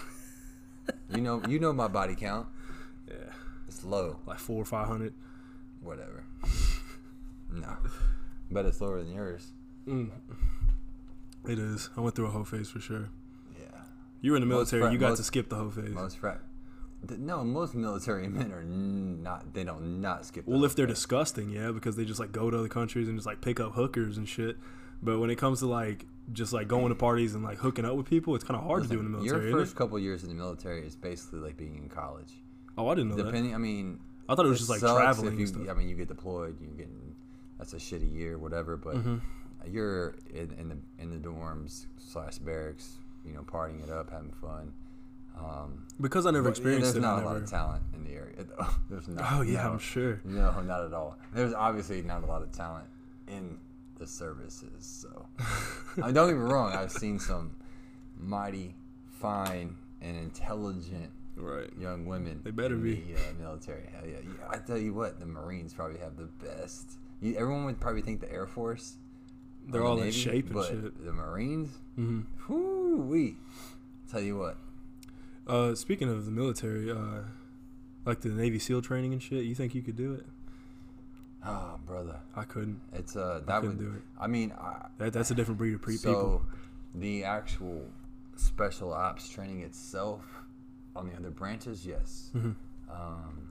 you know. You know my body count. Yeah, It's low. like four or five hundred. Whatever. No. But it's lower than yours. Mm. It is. I went through a whole phase for sure. Yeah. You were in the Most military. fra- you got most- to skip the whole phase. Most fra- th- No, most military men are n- not. They don't not skip. the Well, if whole they're thing. disgusting, yeah, because they just like go to other countries and just like pick up hookers and shit. But when it comes to like just like going to parties and like hooking up with people, it's kind of hard to do in the Listen, military. Your Isn't first it? couple years in the military is basically like being in college. Oh, I didn't know that. Depending, I mean, I thought it was just like sucks traveling If you, and stuff. I mean, you get deployed, you getting that's a shitty year, whatever. But Mhm. you're in, in the in the dorms slash barracks, you know, partying it up, having fun. Um, Because I never but experienced there's it. I not a lot never- of talent in the area. Though. There's not. Oh yeah, no, I'm sure. No, not at all. There's obviously not a lot of talent in the services. So, I mean, don't get me wrong. I've seen some mighty fine and intelligent Right. young women. They better in be. the uh, military. Hell yeah. yeah! I tell you what, the Marines probably have the best. You, everyone would probably think the Air Force. or They're the all in Navy, shape and but shit. The Marines, hmm whoo wee! Tell you what, Uh, speaking of the military, uh, like the Navy SEAL training and shit, you think you could do it? oh brother, I couldn't. it's uh I that couldn't would. do it. I mean, I, That that's a different breed of pre so people. the actual special ops training itself on the other branches, yes. hmm Um,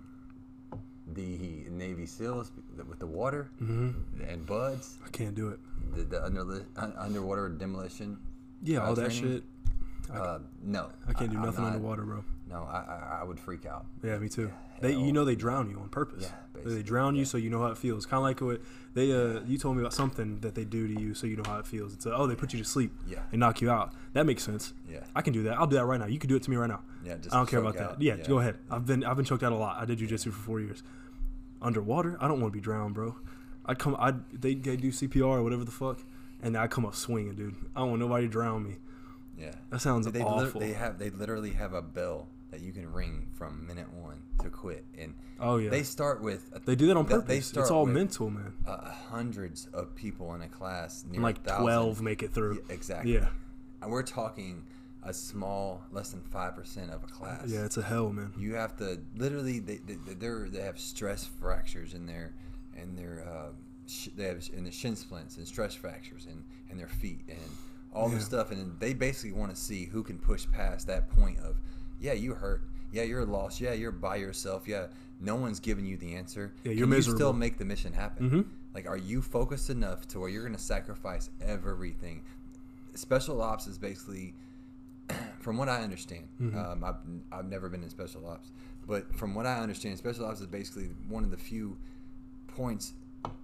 the Navy SEALs with the water hmm and buds, I can't do it. the, the under, un, underwater demolition. Yeah, uh, all that training, shit. I- Uh, no, I can't do I'm nothing not- underwater, bro. No, I, I I would freak out. Yeah, me too. Yeah, They, hell. you know, they drown you on purpose. Yeah, they basically, drown you yeah. so you know how it feels. Kind of like what they, uh, you told me about something that they do to you so you know how it feels. It's uh, oh, they put you to sleep. Yeah. They knock you out. That makes sense. Yeah, I can do that. I'll do that right now. You can do it to me right now. yeah. Just I don't care choke about out. that. Yeah, go ahead. I've been I've been choked out a lot. I did jujitsu for four years. Underwater, I don't want to be drowned, bro. I'd come. I they they do C P R or whatever the fuck, and I come up swinging, dude. I don't want nobody to drown me. Yeah. That sounds They awful. lit- they have they literally have a bell that you can ring from minute one to quit, and oh yeah, they they, start with do that on they- purpose. they start it's all with, mental, man. uh, hundreds of people in a class, near And like a thousand. twelve make it through. Yeah, exactly. Yeah, And we're talking a small, less than five percent of a class. yeah, it's a hell, man. You have to literally they they they're, they have stress fractures in their in their uh, sh- they have in the shin splints and stress fractures in, in their feet and all Yeah. this stuff, and they basically want to see who can push past that point of yeah, you hurt, yeah, you're lost, yeah, you're by yourself, yeah, no one's giving you the answer. Yeah, you're can miserable. You still make the mission happen. Mm-hmm. Like, are you focused enough to where you're going to sacrifice everything? Special ops is basically, from what I understand, Mhm. um, I've, I've never been in special ops, but from what I understand, special ops is basically one of the few points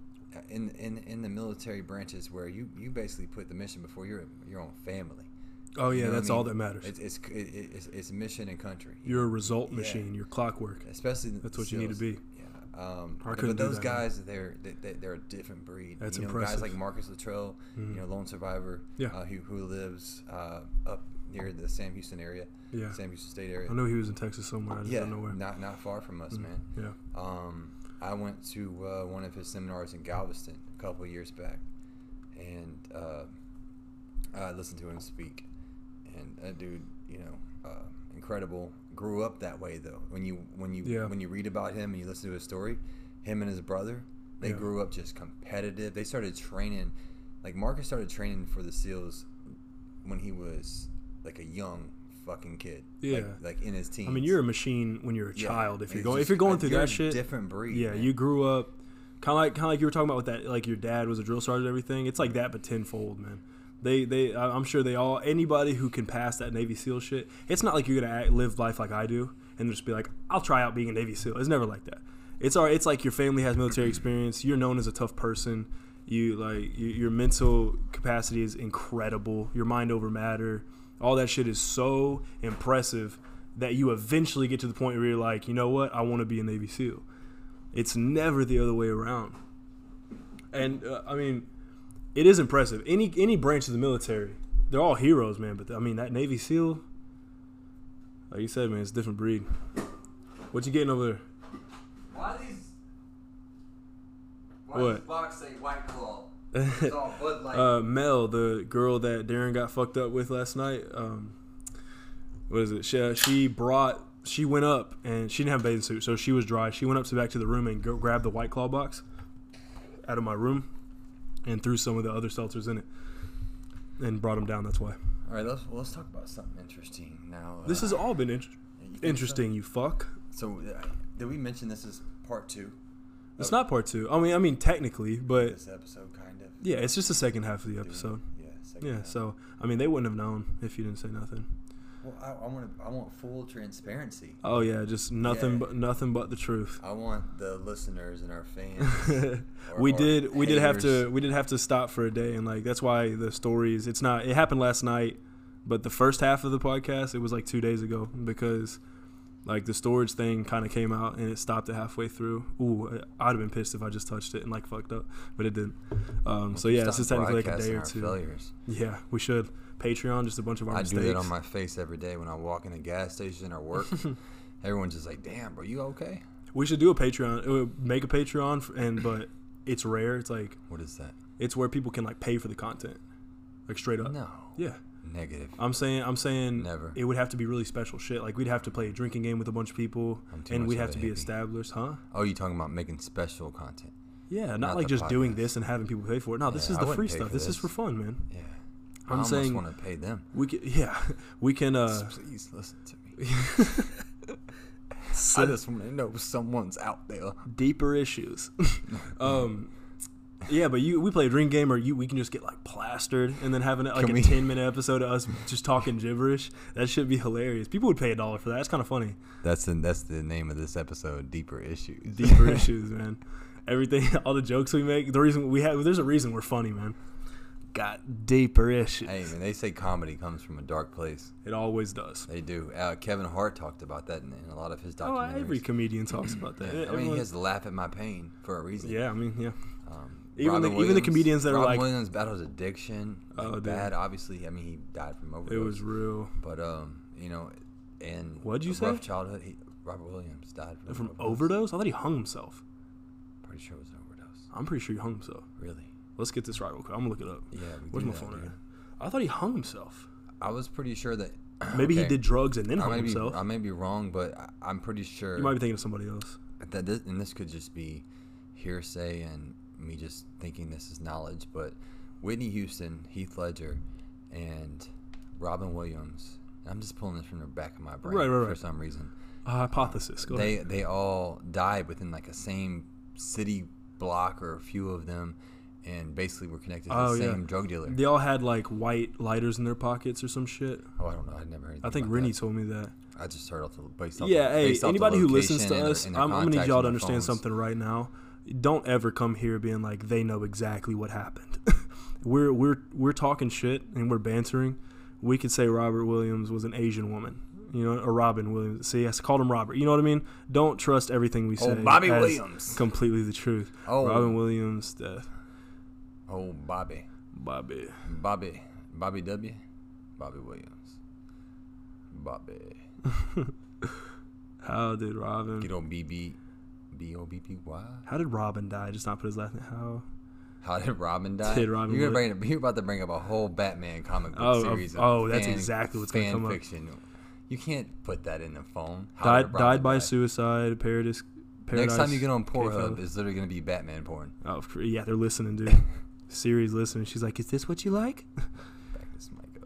in in, in the military branches where you, you basically put the mission before your your own family. Oh yeah, You know what I that's all mean? that matters. It's it's it, it's, it's mission and country. You're a result Yeah. machine. You're clockwork. Especially the That's what you need to SEALs. be. Yeah. Um, I but couldn't do those that, man. guys, they're they, they, they're a different breed. That's you know, impressive. guys like Marcus Luttrell, Mhm. you know, lone survivor, Yeah. uh, who who lives uh, up near the Sam Houston area, Yeah, Sam Houston State area. I know he was in Texas somewhere. I just yeah, don't know where. not not far from us, Mhm. man. Yeah. Um, I went to uh, one of his seminars in Galveston a couple of years back, and uh, I listened to him speak. and that dude, you know, uh, incredible. Grew up that way though. When you when you Yeah. when you read about him and you listen to his story, him and his brother, they Yeah. grew up just competitive. They started training, like Marcus started training for the SEALs when he was like a young fucking kid. Yeah. like, like in his teens. I mean, you're a machine when you're a Yeah. child. If you're It's going, just- if you're going uh, through you're that a shit, different breed. yeah, man. you grew up kind of like kind of like you were talking about with that. Like your dad was a drill sergeant and everything. It's like that, but tenfold, man. They they I- I'm sure they all anybody who can pass that Navy SEAL shit. It's not like you're gonna act, live life like I do and just be like, I'll try out being a Navy SEAL. It's never like that. It's all. It's like your family has military experience. You're known as a tough person. You like you, your mental capacity is incredible. Your mind over matter. All that shit is so impressive that you eventually get to the point where you're like, you know what? I want to be a Navy SEAL. It's never the other way around. And uh, I mean, it is impressive. Any any branch of the military, they're all heroes, man. But I mean, that Navy SEAL, like you said, man, it's a different breed. What you getting over there? Why these? Why What? These box say White Claw? It's all Bud Light. uh, Mel, the girl that Darren got fucked up with last night. Um, what is it? She, she brought. She went up and she didn't have a bathing suit, so she was dry. She went up to back to the room and go, grabbed the White Claw box out of my room and threw some of the other seltzers in it and brought them down. That's why. All right, let's well, let's talk about something interesting now. This uh, has all been in- you think interesting. You fuck. So, so uh, did we mention this is part two? It's of not part two. I mean, I mean technically, but this episode, kind of. yeah, it's just the second half of the episode. Yeah. Second Yeah. half. So I mean, they wouldn't have known if you didn't say nothing. Well, I, I want I want full transparency. Oh yeah, just nothing Yeah. but nothing but the truth. I want the listeners and our fans. or- we or did we did have to haters. we did have to stop for a day, and like that's why the stories, it's not, it happened last night, but the first half of the podcast, it was like two days ago, because like the storage thing kind of came out and it stopped it halfway through. Ooh, I'd have been pissed if I just touched it and like fucked up, but it didn't. Um, so yeah, this is Stop technically like a broadcasting day or our two. Failures. Yeah, we should. Patreon, just a bunch of our I mistakes. do that on my face every day when I walk in a gas station or work. Everyone's just like, "Damn, bro, you okay?" We should do a Patreon. Uh, Make a Patreon, f- and but it's rare. It's like What is that? it's where people can like pay for the content, like straight up. No. Yeah. Negative. I'm saying, I'm saying, Never. it would have to be really special shit. Like we'd have to play a drinking game with a bunch of people, I'm too and much we'd of have a to be hippie. established, huh? Oh, you talking about making special content? Yeah, not, Not like the just doing podcast. this and having people pay for it. No, this Yeah, is I the wouldn't free pay stuff. for This is this. for fun, man. Yeah. I'm I almost saying want to pay them. we can, yeah, we can. uh Please listen to me. I just want to know someone's out there. Deeper issues. um, yeah, but you we play a drink game, or you we can just get like plastered and then having like Can a we- ten minute episode of us just talking gibberish. That should be hilarious. People would pay a dollar for that. It's kind of funny. That's the that's the name of this episode. Deeper issues. Deeper issues, man. Everything, all the jokes we make. The reason we have, there's a reason we're funny, man. Got deeper issues. Hey man, they say comedy comes from a dark place. It always does. They do. Uh, Kevin Hart talked about that in, in a lot of his Oh, documentaries. every comedian talks about that. Yeah, I mean, Everyone- he has to laugh at my pain for a reason. yeah, I mean, yeah. Um, Even Robin the- even the Williams- comedians that are Robin like- Williams battles addiction. Like Oh, dude. bad. Obviously, I mean, he died from overdose. It was real. But um, you know, and What'd you a say? rough childhood. He, Robert Williams died from, From overdose? I thought he hung himself. Pretty sure it was an overdose. I'm pretty sure he hung himself. Really? Let's get this right real quick. I'm gonna look it up. Yeah. We Where's do my that, phone at? dude. I thought he hung himself. I was pretty sure that. Maybe he okay, did drugs and then I hung may be, himself. I may be wrong, but I, I'm pretty sure You might be thinking of somebody else. that this, and this could just be hearsay and me just thinking this is knowledge, but Whitney Houston, Heath Ledger, and Robin Williams. I'm just pulling this from the back of my brain Right, right, for right. some reason. Uh, hypothesis. Go they ahead. they all died within like a same city block or a few of them, and basically were connected to Oh, the yeah. same drug dealer. They all had like white lighters in their pockets or some shit. oh, I don't know. I never heard. I think about Rennie that. told me that. I just heard off the based off. Yeah, the, hey, based off the anybody who listens location to and their- us, and their I'm, I'm gonna need contacts y'all on to their understand phones. something right now. Don't ever come here being like they know exactly what happened. we're we're we're talking shit and we're bantering. We could say Robert Williams was an Asian woman, you know, or Robin Williams. See, I called him Robert. You know what I mean? Don't trust everything we say. Oh, Bobby as Williams. completely the truth. Oh. Robin Williams' death. Oh, Bobby. Bobby. Bobby. Bobby W. Bobby Williams. Bobby. How did Robin? Get on B B. B O B B Y. How did Robin die? Just not put his last name. How? How did Robin die? Did Robin you're, live? gonna bring, you're about to bring up a whole Batman comic book Oh, series. of- of oh, that's fan- exactly what's fan gonna come up. fiction. You can't put that in the phone. How Died did Robin died by die? suicide. Paradise. Paradise Next time you get on K-Fellow. Pornhub, it's literally gonna be Batman porn. Oh, for- yeah, they're listening, dude. Siri's listening. She's like, "Is this what you like?" Back this mic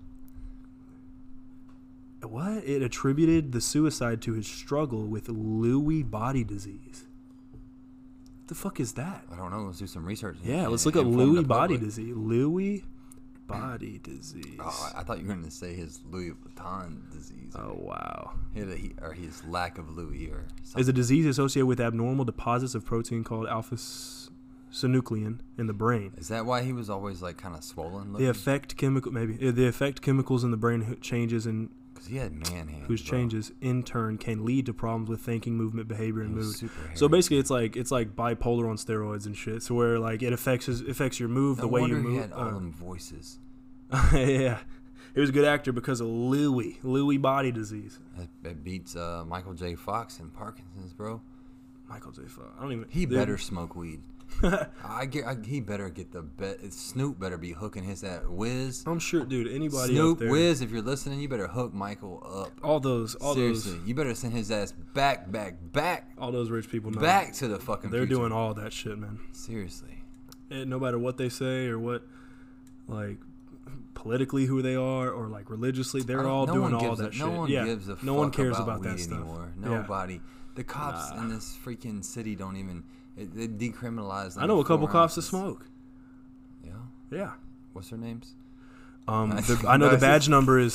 up. What? It attributed the suicide to his struggle with Lewy body disease. What the fuck is that? I don't know. Let's do some research. Yeah, and let's look up inform the Lewy body public. disease. Lewy body disease. Oh, I thought you were going to say his Louis Vuitton disease. Oh, wow. He had a, he, or his lack of Louis or something. Is a disease associated with abnormal deposits of protein called alpha-synuclein in the brain. Is that why he was always like kind of swollen They looking? affect chemical maybe uh, they affect chemicals in the brain who changes and Because he had man hands. whose bro. changes in turn can lead to problems with thinking, movement, behavior, and He was mood. super So hairy. basically, it's like it's like bipolar on steroids and shit. So where like it affects his, affects your move, No the way you wonder move. he had all uh, them voices. yeah, he was a good actor because of Lewy Lewy body disease. It, it beats uh, Michael J. Fox and Parkinson's, bro. Michael J. Fox. I don't even. He dude. better smoke weed. I get. I, he better get the bet. Snoop better be hooking his at Wiz. I'm sure, dude. Anybody Snoop out there, Wiz, if you're listening, you better hook Michael up. all those, all Seriously, those, you better send his ass back, back, back, all those rich people. Know. back to the fucking. They're future. doing all that shit, man. Seriously. And no matter what they say or what, like, politically who they are or like religiously, I they're don't- all no doing one all gives that a, shit. No one yeah, gives a fuck no one cares about, about that weed stuff anymore. Yeah. Nobody. The cops Nah. in this freaking city don't even. It, they decriminalize. I know a couple four cops that ounces. smoke. Yeah. Yeah. What's their names? Um, Nice. the, I know the Nice. badge number is.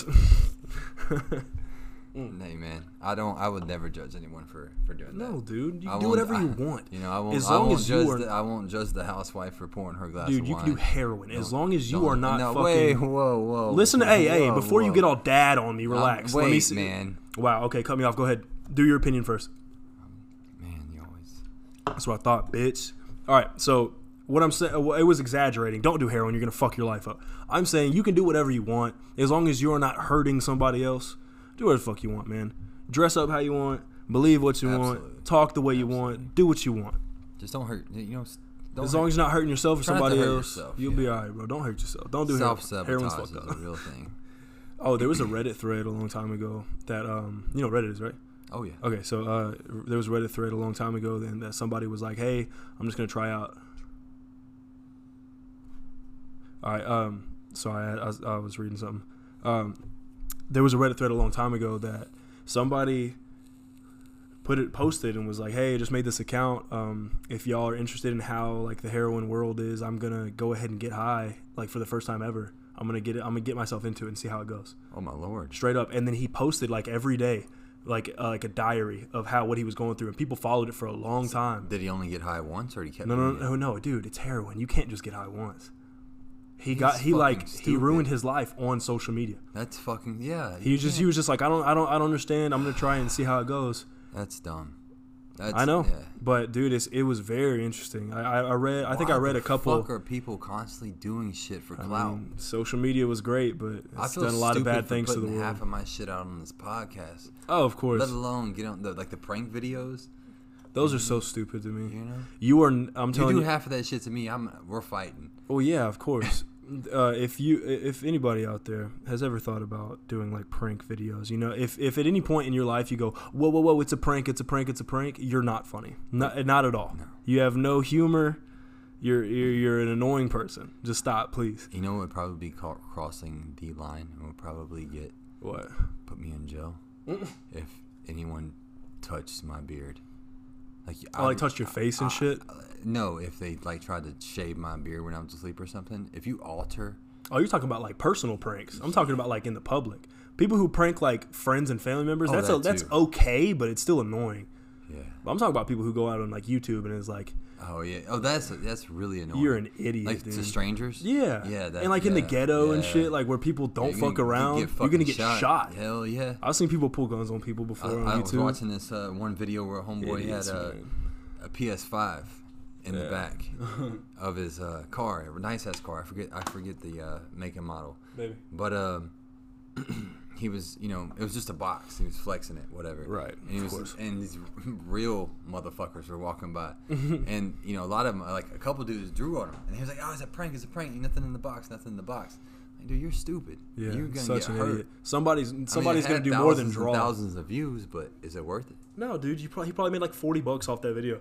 Nay, man. I don't. I would never judge anyone for for doing that. No, dude, you I can do won't- whatever you I- want. You know, I won't. As I long won't as judge you are, the, I won't judge the housewife for pouring her glass dude, of you wine. can do heroin as Don't- long as you don't- are not no, fucking. Wait, whoa, whoa. Listen to, hey, hey, whoa, before you whoa. get all dad on me, relax. Um, wait, Let me see. man. Wow. Okay, cut me off. Go ahead. Do your opinion first. Man, you always. That's what I thought, bitch. All right, so what I'm saying, well, it was exaggerating. Don't do heroin; you're gonna fuck your life up. I'm saying you can do whatever you want as long as you're not hurting somebody else. Do whatever the fuck you want, man. Dress up how you want, believe what you Absolutely. want, talk the way you Absolutely. want, do what you want. Just don't hurt. You know. Don't As hurt. long as you're not hurting yourself or Try not to somebody hurt else, yourself, you'll yeah. be all right, bro. Don't hurt yourself. Don't do heroin. self Heroin's sabotage fucked is up. a real thing. Oh, there was a Reddit thread a long time ago that um, you know what Reddit is, right? Oh yeah. Okay, so uh, there was a Reddit thread a long time ago then that somebody was like, "Hey, I'm just gonna try out." All right, um, sorry, I, I, was, I was reading something. Um, there was a Reddit thread a long time ago that somebody put it posted and was like, "Hey, I just made this account. Um, if y'all are interested in how like the heroin world is, I'm gonna go ahead and get high like for the first time ever. I'm gonna get it. I'm gonna get myself into it and see how it goes." Oh my lord. Straight up. And then he posted like every day, like uh, like a diary of how what he was going through, and people followed it for a long time. Did he only get high once, or he kept? No, no, doing no, no, dude, it's heroin. You can't just get high once. He He's got he like fucking he stupid. ruined his life on social media. it? That's fucking yeah. He you was just can't- he was just like I don't I don't I don't understand. I'm gonna try and see how it goes. That's dumb. That's, I know, Yeah. but dude, it's, it was very interesting. I, I, I read I think Why I read the a couple. Fuck are people constantly doing shit for I clout? mean, social media was great, but I it's feel done a lot of stupid bad for things to the putting world. half of my shit out on this podcast. Oh, of course, Let alone get on the like the prank videos. those are so stupid to me. You know, You are. I'm you telling do you. half of that shit to me. I'm we're fighting. Oh yeah, of course. Uh, if you, if anybody out there has ever thought about doing like prank videos, you know, if, if at any point in your life you go, whoa, whoa, whoa, it's a prank, it's a prank, it's a prank, you're not funny, not, not at all. No. You have no humor. You're, you're, you're an annoying person. Just stop, please. You know what would probably be called crossing the line and would probably get What? put me in jail if anyone touched my beard. Like I like touched your face and I- shit. I- no, if they like tried to shave my beard when I was asleep or something. If you alter, Oh, you're talking about like personal pranks. I'm talking about like in the public. People who prank like friends and family members. Oh, that's that a, that's too. okay, but it's still annoying. yeah. But I'm talking about people who go out on like YouTube and is like, Oh yeah. Oh, that's that's really annoying. you're an idiot, like dude. to strangers. Yeah, Yeah. That, and like in the yeah, ghetto and yeah. shit, like where people don't You're fuck gonna- around, you get you're gonna fucking get shot. Hell yeah. I've seen people pull guns on people I, before on I was YouTube. watching this uh, one video where a homeboy Idiots, had a, man. a P S five in the Yeah. back of his uh, car, a nice ass car. I forget I forget the uh, make and model, Baby. but um, he was, you know, it was just a box. He was flexing it, whatever. Right, And he of was, course. and these real motherfuckers were walking by, and you know, a lot of them, like a couple dudes, drew on him, and he was like, "Oh, it's a prank! It's a prank! Ain't nothing in the box! Nothing in the box." Like, dude, you're stupid. Yeah, you're gonna such get an hurt. idiot. Somebody's I mean, somebody's it gonna had do more than thousands and draw. thousands of views, but is it worth it? No, dude, you probably he probably made like forty bucks off that video.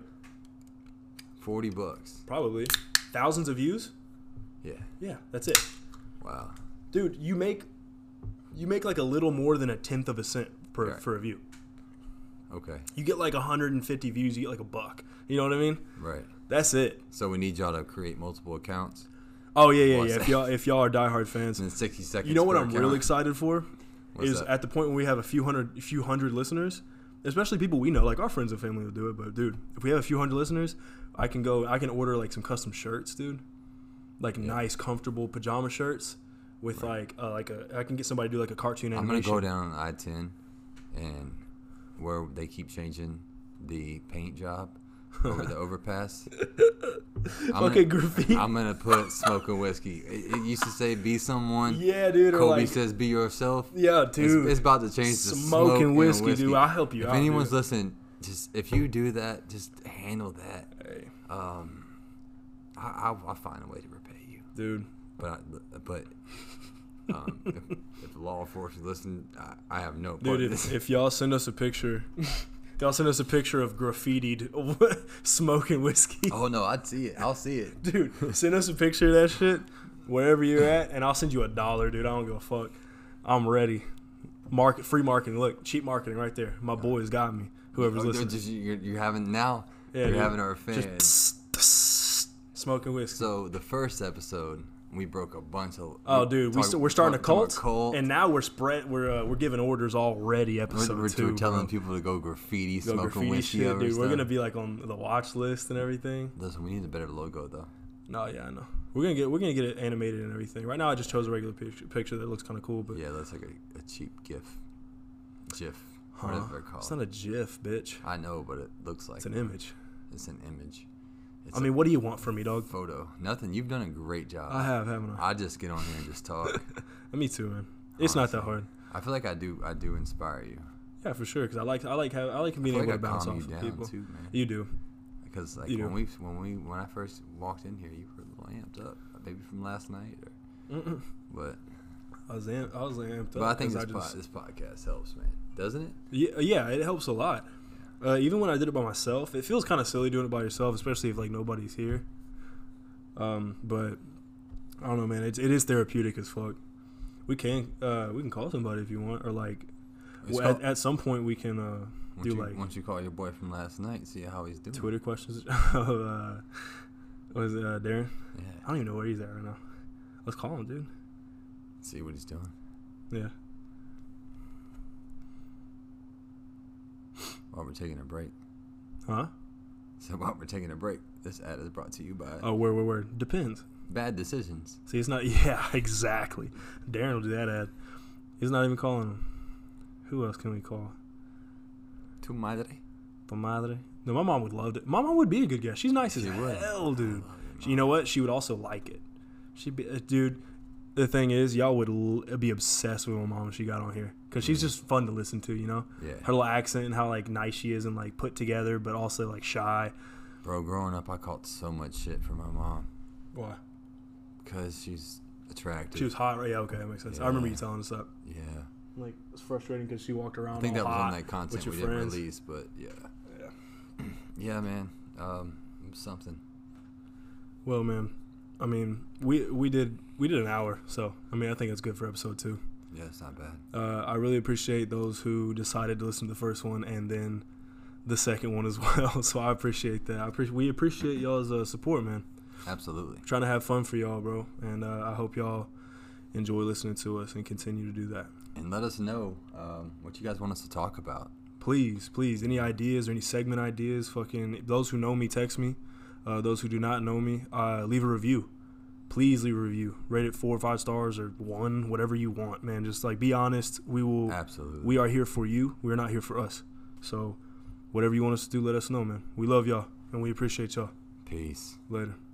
Forty bucks. Probably thousands of views. Yeah. Yeah, that's it, Wow. dude. You make you make like a little more than a tenth of a cent per Right. for a view. Okay. You get like one hundred fifty views, you get like a buck. You know what I mean? Right. That's it. So we need y'all to create multiple accounts. Oh yeah, yeah, What's yeah. that? If y'all if y'all are diehard fans, And then sixty seconds. you know what per I'm account. really excited for What's is that? at the point when we have a few hundred, a few hundred listeners, especially people we know, like our friends and family will do it. But dude, if we have a few hundred listeners, I can go, I can order like some custom shirts, dude, like Yeah. nice, comfortable pajama shirts with like uh, like a, I can get somebody to do like a cartoon I'm gonna animation. go down on I ten, and where they keep changing the paint job over the overpass. I'm okay, gonna, graffiti. I'm gonna put smoking whiskey. It, it used to say be someone. Yeah, dude. Or Kobe like, says be yourself. yeah, It's, dude. it's about to change to Smoking smoke and whiskey, whiskey, dude. I'll help you If out, anyone's dude. listening, just if you do that, just handle that. Hey, Um, I, I'll, I'll find a way to repay you. dude. But I, but um, if, if law enforcement listen, I, I have no part Dude, in if, this. if y'all send us a picture, y'all send us a picture of graffitied smoking whiskey. Oh no, I'd see it. I'll see it. Dude, send us a picture of that shit wherever you're at, and I'll send you a dollar, dude. I don't give a fuck. I'm ready. Market, free marketing. Look, cheap marketing right there. My boys got me. Whoever's Oh, they're listening. just, you're, you're having now. Yeah, you're dude. having our fans. Just psst, psst, smoking whiskey. So the first episode, we broke a bunch of. Oh, dude, we talk- st- we're starting a talk- talking cult, about cult. and now we're spread. We're uh, we're giving orders already. We're, Episode we're, two. we're telling bro. people to go graffiti, Go smoking graffiti whiskey shit, over dude. We're stuff. gonna be like on the watch list and everything. Listen, we need a better logo though. No, yeah, I know. We're gonna get we're gonna get it animated and everything. Right now, I just chose a regular picture, picture that looks kind of cool, but Yeah, that's like a, a cheap GIF. GIF. huh? Whatever they're called. It's not a GIF, bitch. I know, but it looks like It's an image. It's an image. It's I mean, what do you want from me, dog? a photo. Nothing. You've done a great job. I have, haven't I? I just get on here and just talk. Me too, man. It's not that Honestly. hard. I feel like I do. I do inspire you. Yeah, for sure. Because I like I like have, I like I being feel able like to I bounce calm off you of down people. too, man. You do. Because like You when do. we when we when I first walked in here, you were a little amped up, maybe from last night, or Mm-mm. but. I was amp, I was amped up. But I think 'cause this, just, pod, this podcast helps, man. Doesn't it? yeah, yeah, it helps a lot. Uh, even when I did it by myself, it feels kind of silly doing it by yourself, especially if like nobody's here. Um, but I don't know, man. It's it is therapeutic as fuck. We can uh we can call somebody if you want, or like It's well, at, called- at some point we can uh Once do you, like once you call your boy from last night, see how he's doing. Twitter questions. uh, was it uh, Darren? Yeah. I don't even know where he's at right now. Let's call him, dude. See what he's doing. Yeah. While we're taking a break. Huh? So while we're taking a break, this ad is brought to you by Oh, where, where, where? Depends. Bad Decisions. See, it's not. Yeah, exactly. Darren will do that ad. He's not even calling him. Who else can we call? Tu madre. Tu madre. No, my mom would love it. My mom would be a good guest. She's nice as She would. hell, dude. I love your She- you know what? She would also like it. She'd be, uh, dude. The thing is, y'all would l- be obsessed with my mom if she got on here, cause she's just fun to listen to. You know, Yeah. her little accent and how like nice she is and like put together, but also like shy. Bro, growing up, I caught so much shit from my mom Why? because she's attractive. She was hot, right? Yeah, okay, that makes sense. I remember Yeah. you telling us that. Yeah. Like, it's frustrating because she walked around. I think all that was hot on that content with we your didn't friends. release, but yeah. Yeah. Yeah, man. Um, it was something. Well, man, I mean, we we did we did an hour, so I mean, I think it's good for episode two. Yeah, it's not bad. Uh, I really appreciate those who decided to listen to the first one and then the second one as well. So I appreciate that. I appreciate we appreciate y'all's uh, support, man. Absolutely. Trying to have fun for y'all, bro, and uh, I hope y'all enjoy listening to us and continue to do that. And let us know um, what you guys want us to talk about. Please, please, any ideas or any segment ideas? Fucking those who know me, text me. Uh, those who do not know me, uh, leave a review. Please leave a review. Rate it four or five stars or one, whatever you want, man. Just like be honest. We will. Absolutely. We are here for you. We're not here for us. So, whatever you want us to do, let us know, man. We love y'all and we appreciate y'all. Peace. Later.